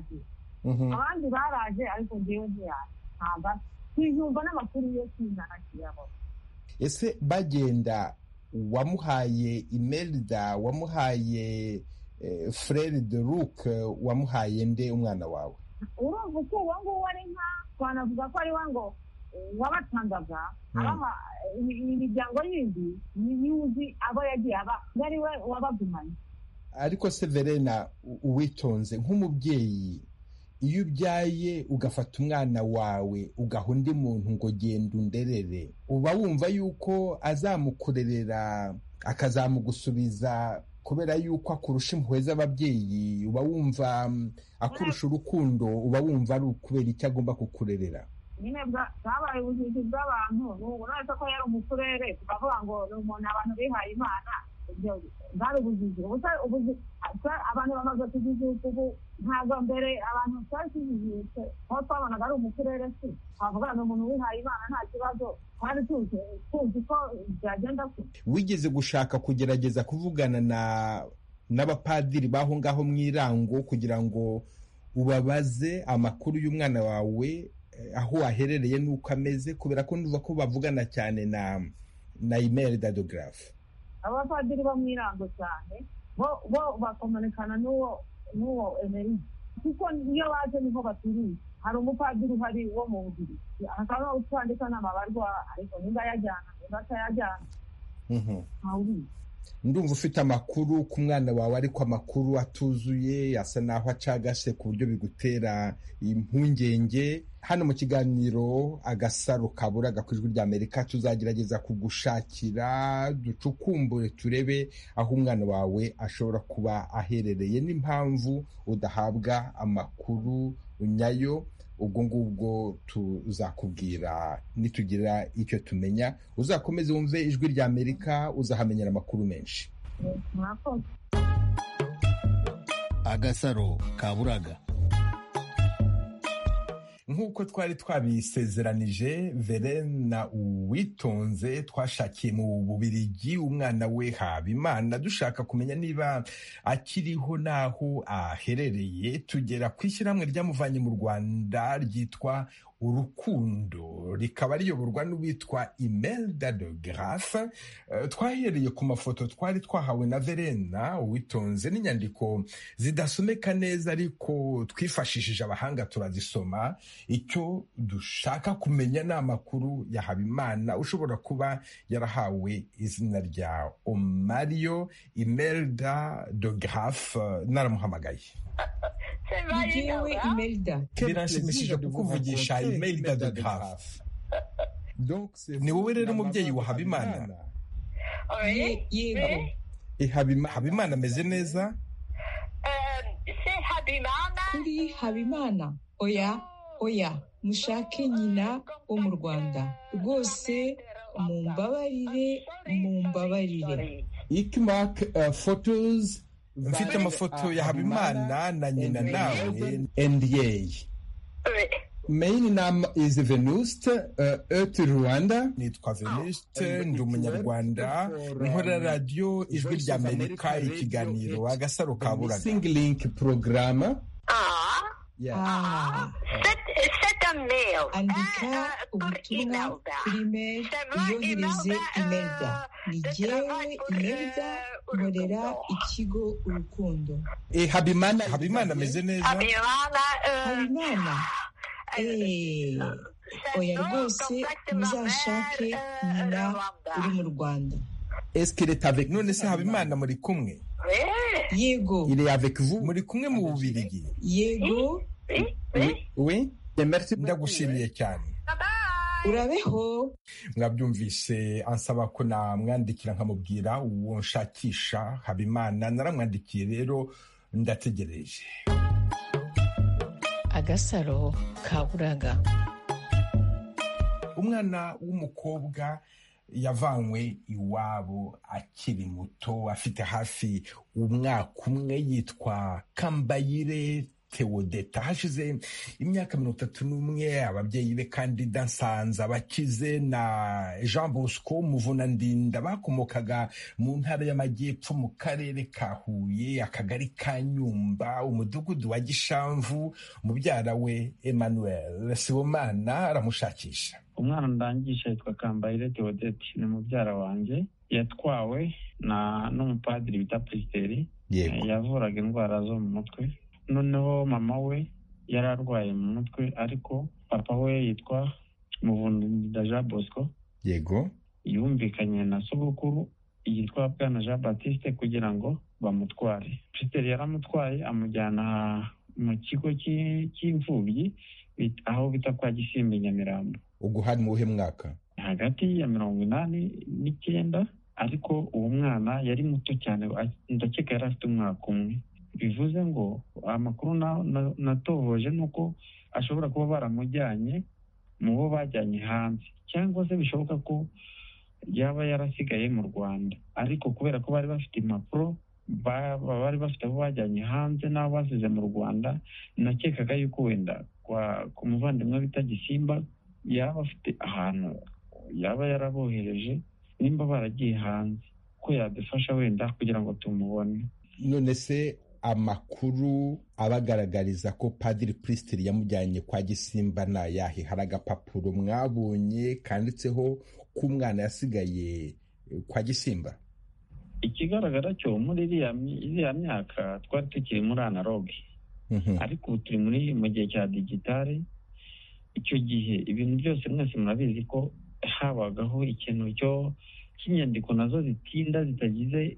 baraje ariko njyewe ntabwo twiyumva n'amakuru yo sinanakiyabo. ese bagenda wamuhaye Imelda, wamuhaye Frere de Luc, wamuhaye nde umwana wawe? urumva uko uwo nguwo ari nka, twanavuga ko ari we ngo wabatangaga imiryango yindi niyuzi abo yagiye aba, ari we wabagumanye. ariko se Verena, Uwitonze, nk'umubyeyi iyo ubyaye ugafata umwana wawe ugaha undi muntu ngo genda underere, uba wumva yuko azamukurerera akazamugusubiza kubera yuko akurusha impuhwe z'ababyeyi? uba wumva akurusha urukundo? uba wumva ari ukubera icyo agomba kukurerera? nyine bwabaye ubujiji bw'abantu uretse ko yari umufurere tukavuga ngo ni umuntu abantu bihaye imana bwari ubujiji abantu bamaze kujijuka ubu ntabwo mbere abantu twari tujijutse aho twabonaga ari umufurere si twavuga ni umuntu wihaye imana nta kibazo twari tuzi ko byagenda kure. Wigeze gushaka kugerageza kuvugana n'abapadiri baho ngaho mu Irango kugira ngo ubabaze amakuru y'umwana wawe aho waherereye n'uko ameze, kubera ko nduva ko bavugana cyane na Imelda de Graaf? Abapadiri bo mu Irango cyane bo bakomunikana n'uwo Emery kuko niyo baje niho baturiye. Hari umupadiri uhari wo mu Bugiri akaba utwandika n'amabarwa ariko nimba yajyana nimba atayajyana ndumva ufite amakuru ku mwana wawe, ariko amakuru atuzuye asa naho acagase ku buryo bigutera impungenge. Hano mu kiganiro Agasaro Kaburaga ku Ijwi ry'Amerika tuzagerageza kugushakira ducukumbure turebe aho umwana wawe ashobora kuba aherereye n'impamvu udahabwa amakuru nyayo. Ubwo ngubwo tuzakubwira nitugira icyo tumenya. Uzakomeze wumve Ijwi ry'Amerika, uzahamenyera amakuru menshi. Agasaro Kaburaga. Nk'uko twari twabisezeranije, Verena Uwitonze twashakiye mu Bubiligi umwana we Habimana dushaka kumenya niba akiriho n'aho aherereye. Tugera ku ishyirahamwe ryamuvanye mu Rwanda ryitwa Urukundo, rikaba riyoborwa n'uwitwa Imelda de Graaf. Twahereye ku mafoto twari twahawe na Verena Uwitonze n'inyandiko zidasomeka neza, ariko twifashishije abahanga turazisoma. Icyo dushaka kumenya ni amakuru ya Habimana ushobora kuba yarahawe izina rya Omario. Imelda de Graaf naramuhamagaye. Ngewe Imelda, biranshimishije kukuvugisha Imelda de Graaf. Ni wowe rero umubyeyi wa Habimana? Yego. Habimana ameze neza? Kuri Habimana? Oya, mushake nyina wo mu Rwanda rwose. Mumbabarire. Ikimak photos. Mfite amafoto ya Habimana na nyina nawe. NDA. Mein Name is Venuste, Rwanda. Nitwa Venuste, ndi umunyarwanda, nkora radio Ijwi ry'Amerika, ikiganiro Agasaro Kaburaga. Link program. Andika ubutumwa kuri mail uyohereze Imelda. Ni jyewe Imelda, nkorera ikigo Urukundo. Habimana ameze neza? Habimana? Oya rwose, muzashake nyina uri mu Rwanda. None se Habimana muri kumwe? Yego. Muri kumwe mu Bubiligi? Yego. Oui. Ndagushimiye cyane. Urabeho. Mwabyumvise ansaba ko namwandikira nkamubwira uwo nshakisha Habimana. Naramwandikiye rero, ndategereje. Agasaro Kaburaga. Umwana w'umukobwa yavanywe iwabo akiri muto, afite hafi umwaka umwe, yitwa Kambayire Theodeta. Hashize imyaka 31 ababyeyi be Kandida Nsanza Bakize na Jean Bosco Muvunandinda bakomokaga mu ntara y'Amajyepfo mu karere ka Huye, akagari ka Nyumba, umudugudu wa Gishamvu. Mubyara we Emmanuel Sibomana aramushakisha. Umwana ndangisha yitwa Kambayire Theodeta, ni mubyara wanjye. Yatwawe n'umupadiri bita Pristeri, yavuraga indwara zo mu mutwe. Noneho mama we yari arwaye mu mutwe, ariko papa we yitwa Muvunandinda Jean Bosco. Yego. Yumvikanye na sogokuru yitwa Bwana Jean Baptiste kugira ngo bamutware. Pristeri yaramutwaye amujyana mu kigo cy'imfubyi aho bita kwa Gisimbi Nyamirambo. Ubwo hari mu buhe mwaka? Hagati ya 89, ariko uwo mwana yari muto cyane, ndakeka yari afite umwaka umwe. Bivuze ngo amakuru natohoje nuko ashobora kuba baramujyanye mu bo bajyanye hanze, cyangwa se bishoboka ko yaba yarasigaye mu Rwanda, ariko kubera ko bari bafite impapuro bari bafite abo bajyanye hanze n'abo basize mu Rwanda, nakekaga yuko wenda ku muvandimwe bita Gisimba yaba afite ahantu yaba yarabohereje nimba baragiye hanze, ko yadufasha wenda kugira ngo tumubone. None se amakuru abagaragariza ko Padiri Priscilli yamujyanye kwa Gisimba na yahe? Hari agapapuro mwabonye kanditseho ko umwana yasigaye kwa Gisimba? Ikigaragara cyo muri iriya myaka twari tukiri muri analogue, ariko ubu turi mu gihe cya digitale. Icyo gihe ibintu byose mwese murabizi ko habagaho ikintu cy'inyandiko nazo zitinda, zitagize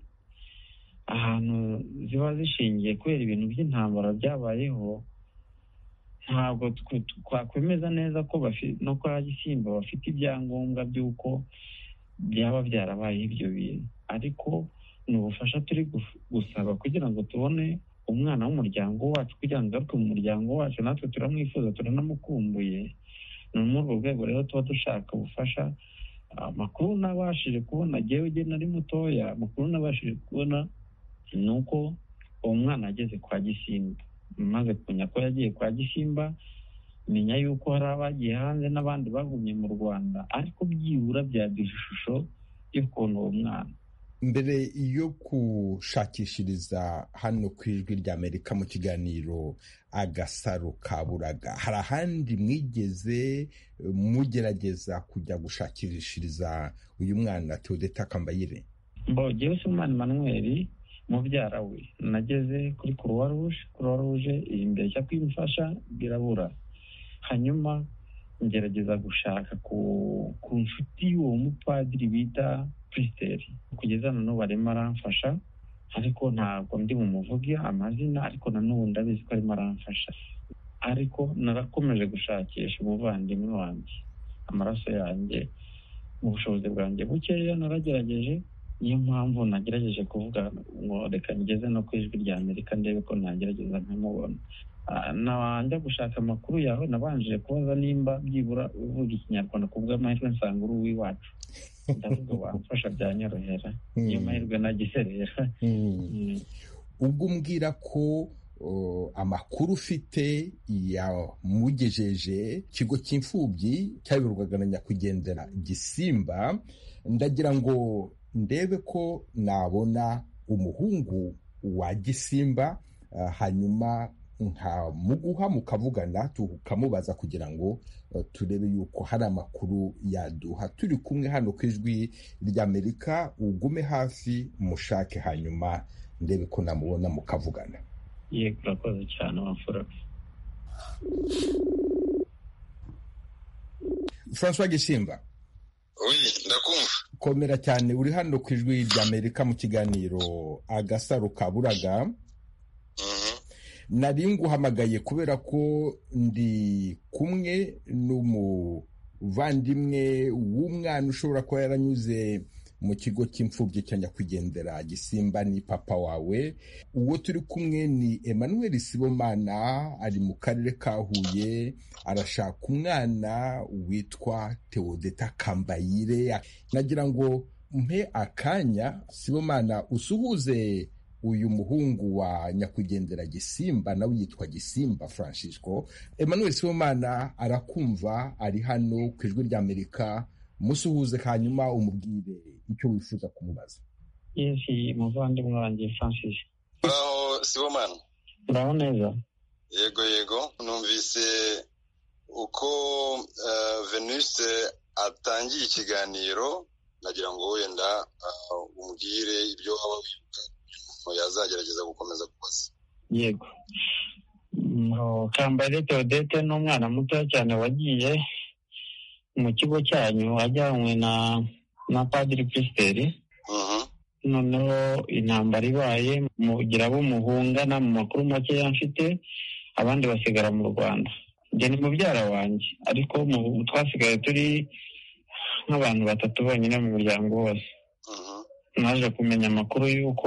ahantu ziba zishingiye kubera ibintu by'intambara byabayeho. Ntabwo twakwemeza neza ko no kwa Gisimba bafite ibyangombwa by'uko byaba byarabaye ibyo bintu, ariko ni ubufasha turi gusaba kugira ngo tubone umwana w'umuryango wacu, kugira ngo agaruke mu muryango wacu. Natwe turamwifuza, turanamukumbuye. Ni muri urwo rwego rero tuba dushaka ubufasha. Amakuru nabashije kubona, jyewe nari mutoya, amakuru nabashije kubona ni uko uwo mwana ageze kwa Gisimba. Maze kumenya ko yagiye kwa Gisimba, menya yuko hari abagiye hanze n'abandi bagumye mu Rwanda, ariko byibura byaduha ishusho y'ukuntu uwo mwana. Mbere yo gushakishiriza hano ku Ijwi ry'Amerika mu kiganiro Agasaro Kaburaga, hari ahandi mwigeze mugerageza kujya gushakishiriza uyu mwana Theodeta Kambayire? Jyewe Simon Emmanuel mubyara we nageze kuri Croix Rouge imbere cyo kwimfasha birabura, hanyuma ngerageza gushaka ku nshuti y'uwo mupadiri bita Priscilli, kugeza na n'ubu arimo aramfasha, ariko ntabwo ndi bumuvuge amazina, ariko na n'ubu ndabizi ko arimo aramfasha. Ariko narakomeje gushakisha umuvandimwe wanjye, amaraso yanjye mu bushobozi bwanjye bukeya naragerageje. Niyo mpamvu nagerageje kuvuga ngo reka ngeze no ku Ijwi ry'Amerika ndebe ko nagerageza nkamubona. Njya gushaka amakuru yawe, nabanje kubaza nimba byibura uvuga Ikinyarwanda, ku bw'amahirwe nsanga uri uw'iwacu. Ndavuga wamfasha byanyorohera, niyo mahirwe nagize rero. Ubwo umbwira ko amakuru ufite yamugejeje ikigo cy'imfubyi cyayoborwaga na nyakwigendera Gisimba, ndagira ngo ndebe ko nabona umuhungu wa Gisimba, hanyuma nkamuguha mukavugana tukamubaza kugira ngo turebe yuko hari amakuru yaduha. Turi kumwe hano ku Ijwi ry'Amerika, ugume hafi mushake, hanyuma ndebe ko namubona mukavugana. Yego, urakoze cyane wamfura. François Gisimba. Oui, ndakumva. Komera cyane, uri hano ku Ijwi ry'Amerika mu kiganiro Agasaro Kaburaga. Nari nguhamagaye kubera ko ndi kumwe n'umuvandimwe w'umwana ushobora kuba yaranyuze mu kigo cy'imfubyi cya nyakwigendera Gisimba, ni papa wawe. Uwo turi kumwe ni Emmanuel Sibomana, ari mu karere ka Huye, arashaka umwana witwa Theodeta Kambayire. Nagira ngo mpe akanya Sibomana usuhuze uyu muhungu wa nyakwigendera Gisimba, nawe yitwa Gisimba Francisco. Emmanuel Sibomana arakumva, ari hano ku Ijwi ry'Amerika. Musuhuze hanyuma umubwire icyo wifuza kumubaza. Yesi, muvandimwe wanjye Francis. Uraho Sibomana? Uraho neza? Yego, numvise uko Venus atangiye ikiganiro, nagira ngo wenda umbwire ibyo waba wibuka yazagerageza gukomeza kubaza. Yego. Kambayire Theodete ni umwana muto cyane wagiye mu kigo cyanyu ajyanywe na Padiri Priscilli. Noneho intambara ibaye mugira abo muhungana, mu makuru make mfite, abandi basigara mu Rwanda. Njye ni mubyara wanjye, ariko twasigaye turi nk'abantu batatu bonyine mu muryango wose. Naje kumenya amakuru y'uko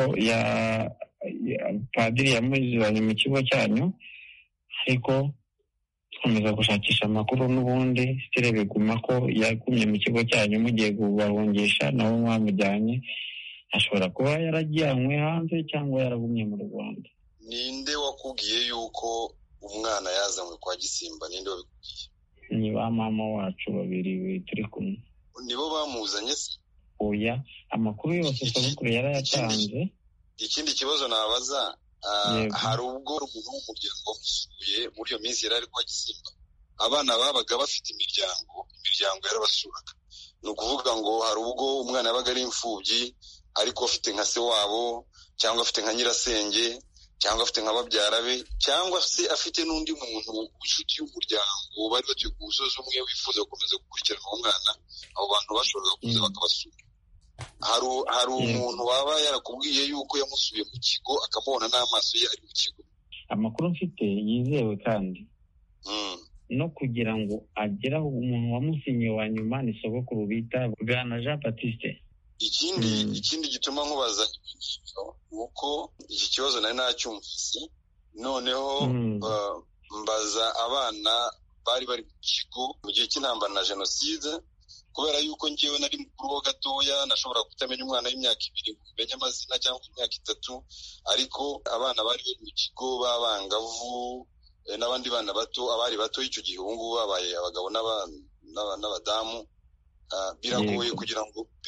Padiri yamuzanye mu kigo cyanyu, ariko dukomeza gushakisha amakuru n'ubundi sitire biguma ko yagumye mu kigo cyanyu mugiye kubahungisha nabo mwamujyanye, ashobora kuba yarajyanywe hanze cyangwa yaragumye mu Rwanda. Ninde wakubwiye yuko umwana yazanywe kwa Gisimba? Ninde wabikubwiye? Ni ba mama wacu babiri turi kumwe. Nibo bamuzanye se? Oya, amakuru yose sogokuru yarayatanze. Ikindi kibazo nabaza, hari ubwo umuntu w'umuryango wamusuye muri iyo minsi yari ari kwa Gisimba, abana babaga bafite imiryango yarabasuraga. Ni ukuvuga ngo hari ubwo umwana yabaga ari imfubyi ariko afite nka se wabo, cyangwa afite nka nyirasenge, cyangwa afite nka babyara be, cyangwa se afite n'undi muntu w'inshuti y'umuryango bari batuye ku musozi umwe wifuza gukomeza gukurikirana uwo mwana, abo bantu bashoboraga kuza bakabasura. Hari umuntu waba yarakubwiye yuko yamusuye mu kigo akamubona n'amaso ye ari mu kigo? Amakuru mfite yizewe kandi no kugira ngo ageraho umuntu wamusinyiye wa nyuma ni sogokuru bita Bwana Jean Baptiste. Ikindi gituma nkubaza nuko iki kibazo nari nacyumvise, noneho mbaza abana bari mu kigo mu gihe cy'intambara na jenoside, kubera yuko njyewe nari mukuru ho gatoya nashobora kutamenya umwana w'imyaka 2 kumenya amazina cyangwa imyaka 3, ariko abana bari mu kigo b'abangavu n'abandi bana bato, abari bato icyo gihe ubu ngubu babaye abagabo n'abadamu, biragoye kugira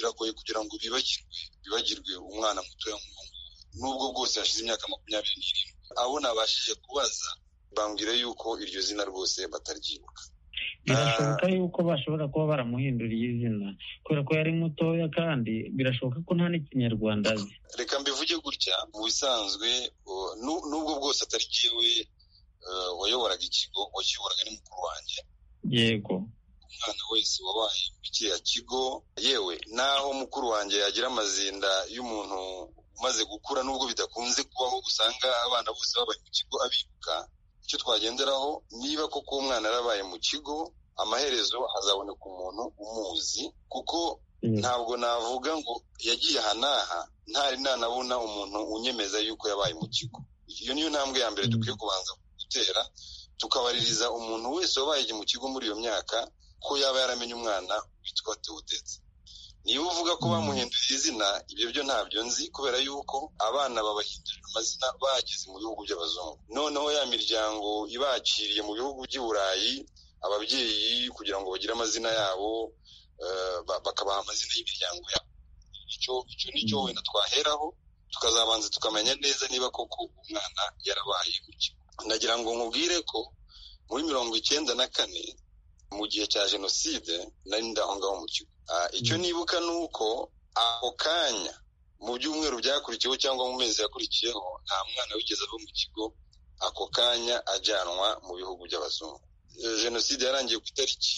ngo bibagirwe umwana mutoya nubwo bwose hashize imyaka 27. Abo nabashije kubaza bambwira yuko iryo zina rwose bataryibuka. Birashoboka yuko bashobora kuba baramuhinduriye izina kubera ko yari mutoya, kandi birashoboka ko nta n'ikinyarwanda azi. Reka mbivuge gutya, mu bisanzwe nubwo bwose atari jyewe wayoboraga ikigo, wakiyoboraga ni mukuru wanjye. Yego. Umwana wese wabaye muri kiriya kigo, yewe naho mukuru wanjye yagira amazinda y'umuntu umaze gukura, nubwo bidakunze kubaho usanga abana bose babaye mu kigo abibuka, icyo twagenderaho niba koko umwana yarabaye mu kigo, amaherezo hazaboneka umuntu umuzi, kuko ntabwo navuga ngo yagiye aha n'aha ntari nanabona umuntu unyemeza yuko yabaye mu kigo. Iyo niyo ntambwe ya mbere dukwiye kubanza gutera, tukabaririza umuntu wese wabaye mu kigo muri iyo myaka ko yaba yaramenye umwana witwa Theodete. Niba uvuga ko bamuhinduriye izina, ibyo byo ntabyo nzi, kubera yuko abana babahindurira amazina bageze mu bihugu by'abazungu. Noneho ya miryango ibakiriye mu bihugu by'i Burayi, ababyeyi kugira ngo bagire amazina yabo, bakabaha amazina y'imiryango yabo. Icyo nicyo wenda twaheraho, tukazabanza tukamenya neza niba koko umwana yarabaye mu kigo. Nagira ngo nkubwire ko muri 1994 mu gihe cya jenoside nari ndaho ngaho mu kigo. Icyo nibuka ni uko ako kanya mu byumweru byakurikiyeho cyangwa mu mezi yakurikiyeho nta mwana wigeze ava mu kigo ako kanya ajyanwa mu bihugu by'abazungu. Jenoside yarangiye ku itariki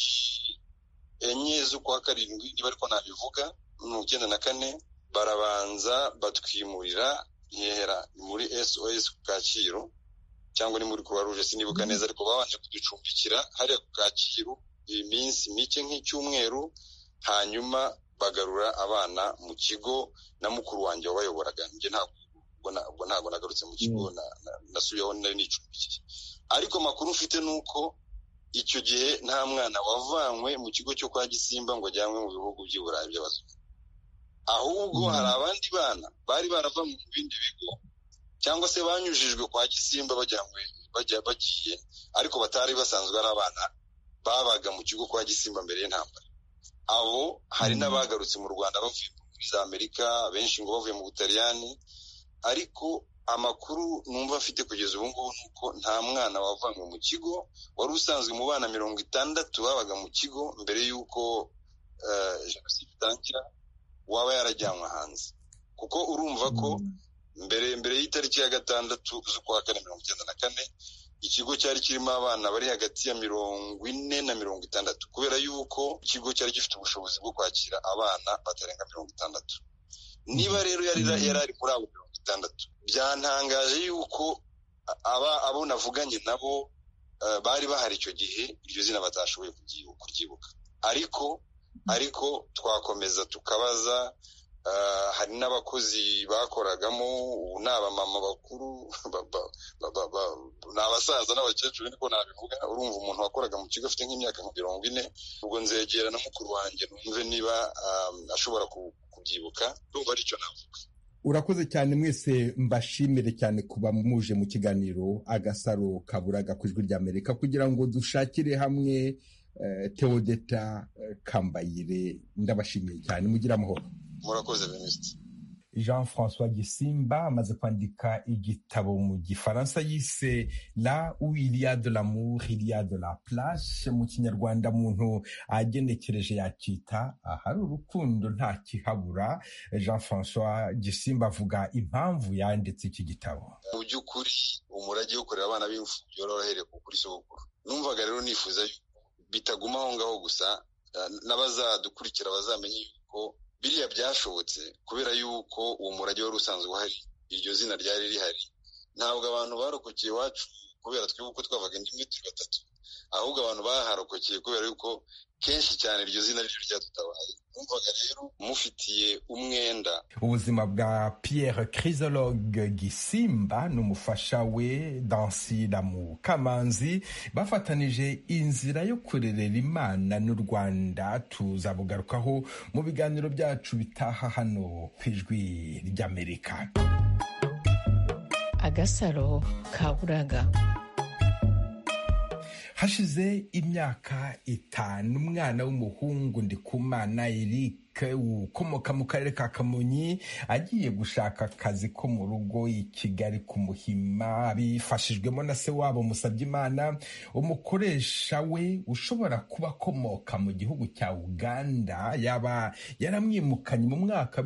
4 z'ukwa 7 niba ariko nabivuga, 1994 barabanza batwimurira Nkera muri SOS ku Kacyiru, cyangwa ni muri Croix Rouge sinibuka neza, ariko babanje kuducumbikira hariya ku Kacyiru iminsi mike nk'icyumweru, hanyuma bagarura abana mu kigo na mukuru wanjye wabayoboraga. Njye ntabwo nagarutse mu kigo, nasubiyeho nari nicumbikiye. Ariko makuru mfite nuko icyo gihe nta mwana wavanywe mu kigo cyo kwa Gisimba ngo ajyanwe mu bihugu by'i Burayi by'abazungu, ahubwo hari abandi bana bari barava mu bindi bigo cyangwa se banyujijwe kwa Gisimba bagiye, ariko batari basanzwe ari abana babaga mu kigo kwa Gisimba mbere y'intambara. Abo hari n'abagarutse mu Rwanda bavuye muri za Amerika, benshi ngo bavuye mu Butaliyani, ariko amakuru numva afite kugeza ubu ngubu nuko nta mwana wavanywe mu kigo. Wari usanzwe mu bana 60 babaga mu kigo mbere y'uko jenoside itangira waba yarajyanwe hanze, kuko urumva ko mbere y'itariki ya 6 z'ukwa 4 1994 ikigo cyari kirimo abana bari hagati ya 40 na 60, kubera yuko ikigo cyari gifite ubushobozi bwo kwakira abana batarenga 60. Niba rero yari muri abo 60, byantangaje yuko abo navuganye nabo bari bahari icyo gihe iryo zina batashoboye kuryibuka. Ariko twakomeza tukabaza hari n'abakozi bakoragamo, ubu ni abamama bakuru, ni abasaza n'abakecuru niko nabivuga. Urumva umuntu wakoraga mu kigo afite nk'imyaka nka 40, ubwo nzegera na mukuru wanjye numve niba ashobora kubyibuka. Urumva aricyo navuga. Urakoze cyane mwese, mbashimire cyane kuba muje mu kiganiro Agasaro Kaburaga ku Ijwi ry'Amerika kugira ngo dushakire hamwe Theodeta Kambayire. Ndabashimiye cyane, mugira amahoro. Murakoze Venuste. Jean-François Gisimba amaze kwandika igitabo mu Gifaransa yise La où il y a de l'amour il y a de la place. Mu Kinyarwanda muntu agenekereje yakita ahari urukundo nta kihabura. Jean-François Gisimba avuga impamvu yanditse iki gitabo. Mu by'ukuri umurage wo kurera abana b'imfubyi yorohereye kuri sogokuru. Numvaga rero nifuza bitaguma aho ngaho gusa, n'abazadukurikira bazamenye yuko biriya byashobotse kubera yuko uwo murage wari usanzwe uhari, iryo zina ryari rihari. Ntabwo abantu barokokeye iwacu kubera twebwe twavaga indimi turi batatu, ahubwo abantu baharokokeye kubera yuko kenshi cyane iryo zina ryo ryadutabaye. Numvaga rero mufitiye umwenda. Ubuzima bwa Pierre Chrysologue Gisimba n'umufasha we Dansila Mukamanzi bafatanije inzira yo kurerera Imana n'u Rwanda. Tuzabugarukaho mu biganiro byacu bitaha hano ku Ijwi ry'Amerika. Agasaro Kaburaga. Hashize imyaka 5 umwana w'umuhungu Ndikumana Eric ukomoka mu karere ka Kamonyi agiye gushaka akazi ko mu rugo i Kigali ku Muhima, abifashijwemo na se wabo Musabyimana, umukoresha we ushobora kuba akomoka mu gihugu cya Uganda. Yaba yaramwimukanye mu mwaka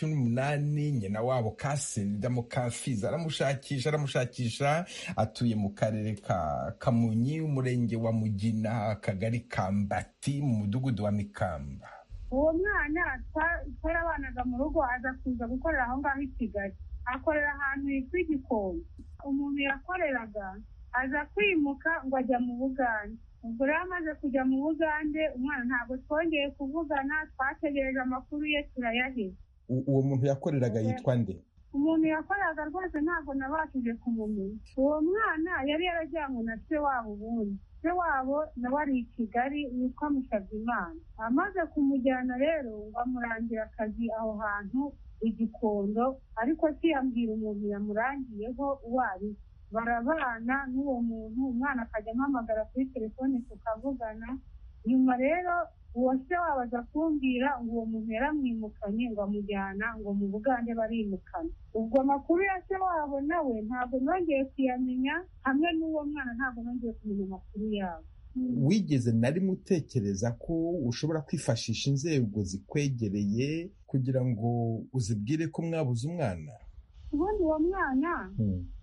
2018. Nyina wabo Kasinda Mukafiza aramushakisha. Atuye mu karere ka Kamonyi, umurenge wa Mugina, akagari ka Mbati, mu mudugudu wa Mikamba. Uwo mwana twarabanaga mu rugo, aza kuza gukorera aho ngaho i Kigali, akorera ahantu hitwa Igikondo. Umuntu yakoreraga aza kwimuka ngo ajya mu Bugande. Ubwo rero amaze kujya mu Bugande, umwana ntabwo twongeye kuvugana, twategereje amakuru ye turayaheza. Uwo muntu yakoreraga yitwa nde? Umuntu yakoreraga rwose ntabwo nabashije kumumenya. Uwo mwana yari yarajyanywe na se wabo ubundi. Se wabo nawe ari i Kigali witwa Musabyimana. Amaze kumujyana rero ngo amurangira akazi aho hantu Igikondo, ariko siyambwira umuntu yamurangiyeho uwo ari. Barabana n'uwo muntu, umwana akajya ampamagara kuri telefone tukavugana. Nyuma rero uwo se wabo aza kumbwira ngo uwo muntu yaramwimukanye ngo amujyana ngo mu Bugande barimukana. Ubwo amakuru ya se wabo nawe ntabwo nongeye kuyamenya, hamwe n'uwo mwana ntabwo nongeye kumenya amakuru yabo. Wigeze na rimwe utekereza ko ushobora kwifashisha inzego zikwegereye kugira ngo uzibwire ko mwabuze umwana? Ubundi uwo mwana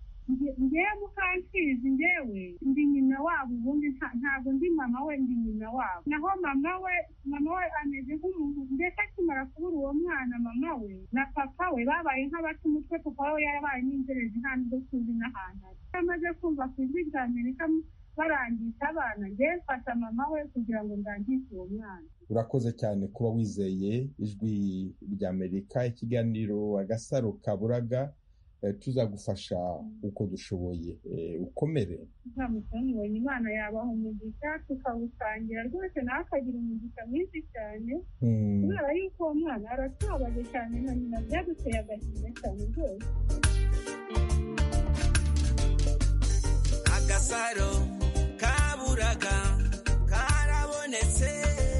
ngewe Mukansizi, ngewe ndi nyina wabo, ubundi ntabwo ndi mama we, ndi nyina wabo. Naho mama we ameze nk'umuntu, ndetse akimara kubura uwo mwana mama we na papa we babaye nk'abata umutwe. Papa we yarabaye n'inzerezi, nta n'ubwo tuzi n'ahantu ari. Amaze kumva ku Ijwi ry'Amerika barangisha abana, ngewe mfata mama we kugira ngo ndangishe uwo mwana. Urakoze cyane kuba wizeye Ijwi ry'Amerika. Ikiganiro Agasaro Kaburaga tuzagufasha uko dushoboye. Ukomere. Nzamusonibonye, Imana yabaha umugisha tukawusangira rwose, nawe akagira umugisha mwinshi cyane, kubera yuko uwo mwana aratubabaje cyane na nyina, byaduteye agahinda cyane rwose. Agasaro Kaburaga karabonetse.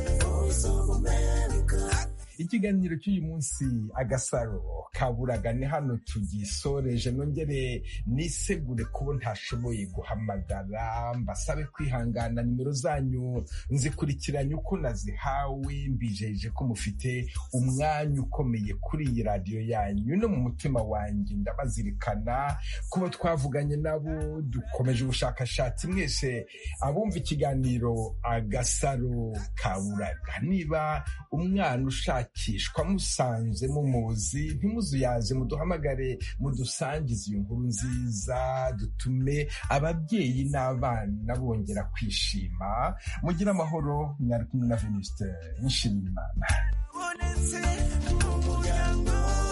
Ikiganiro cy'uyu munsi Agasaro Kaburaga ni hano tugisoreje. Nongere nisegure kubo ntashoboye guhamagara, mbasabe kwihangana. Nimero zanyu nzikurikiranye uko nazihawe, mbijeje ko mufite umwanya ukomeye kuri iyi radiyo yanyu no mu mutima wanjye. Ndabazirikana kuba twavuganye nabo, dukomeje ubushakashatsi. Mwese abumva ikiganiro Agasaro Kaburaga, niba umwana ushakishwa musanze mumuzi, ntimuzuyaze, muduhamagare, mudusangize iyo nkuru nziza, dutume ababyeyi n'abana bongera kwishima. Mugire amahoro. Mwari kumwe na Venuste Nshimiyimana. karabonetse mu muryango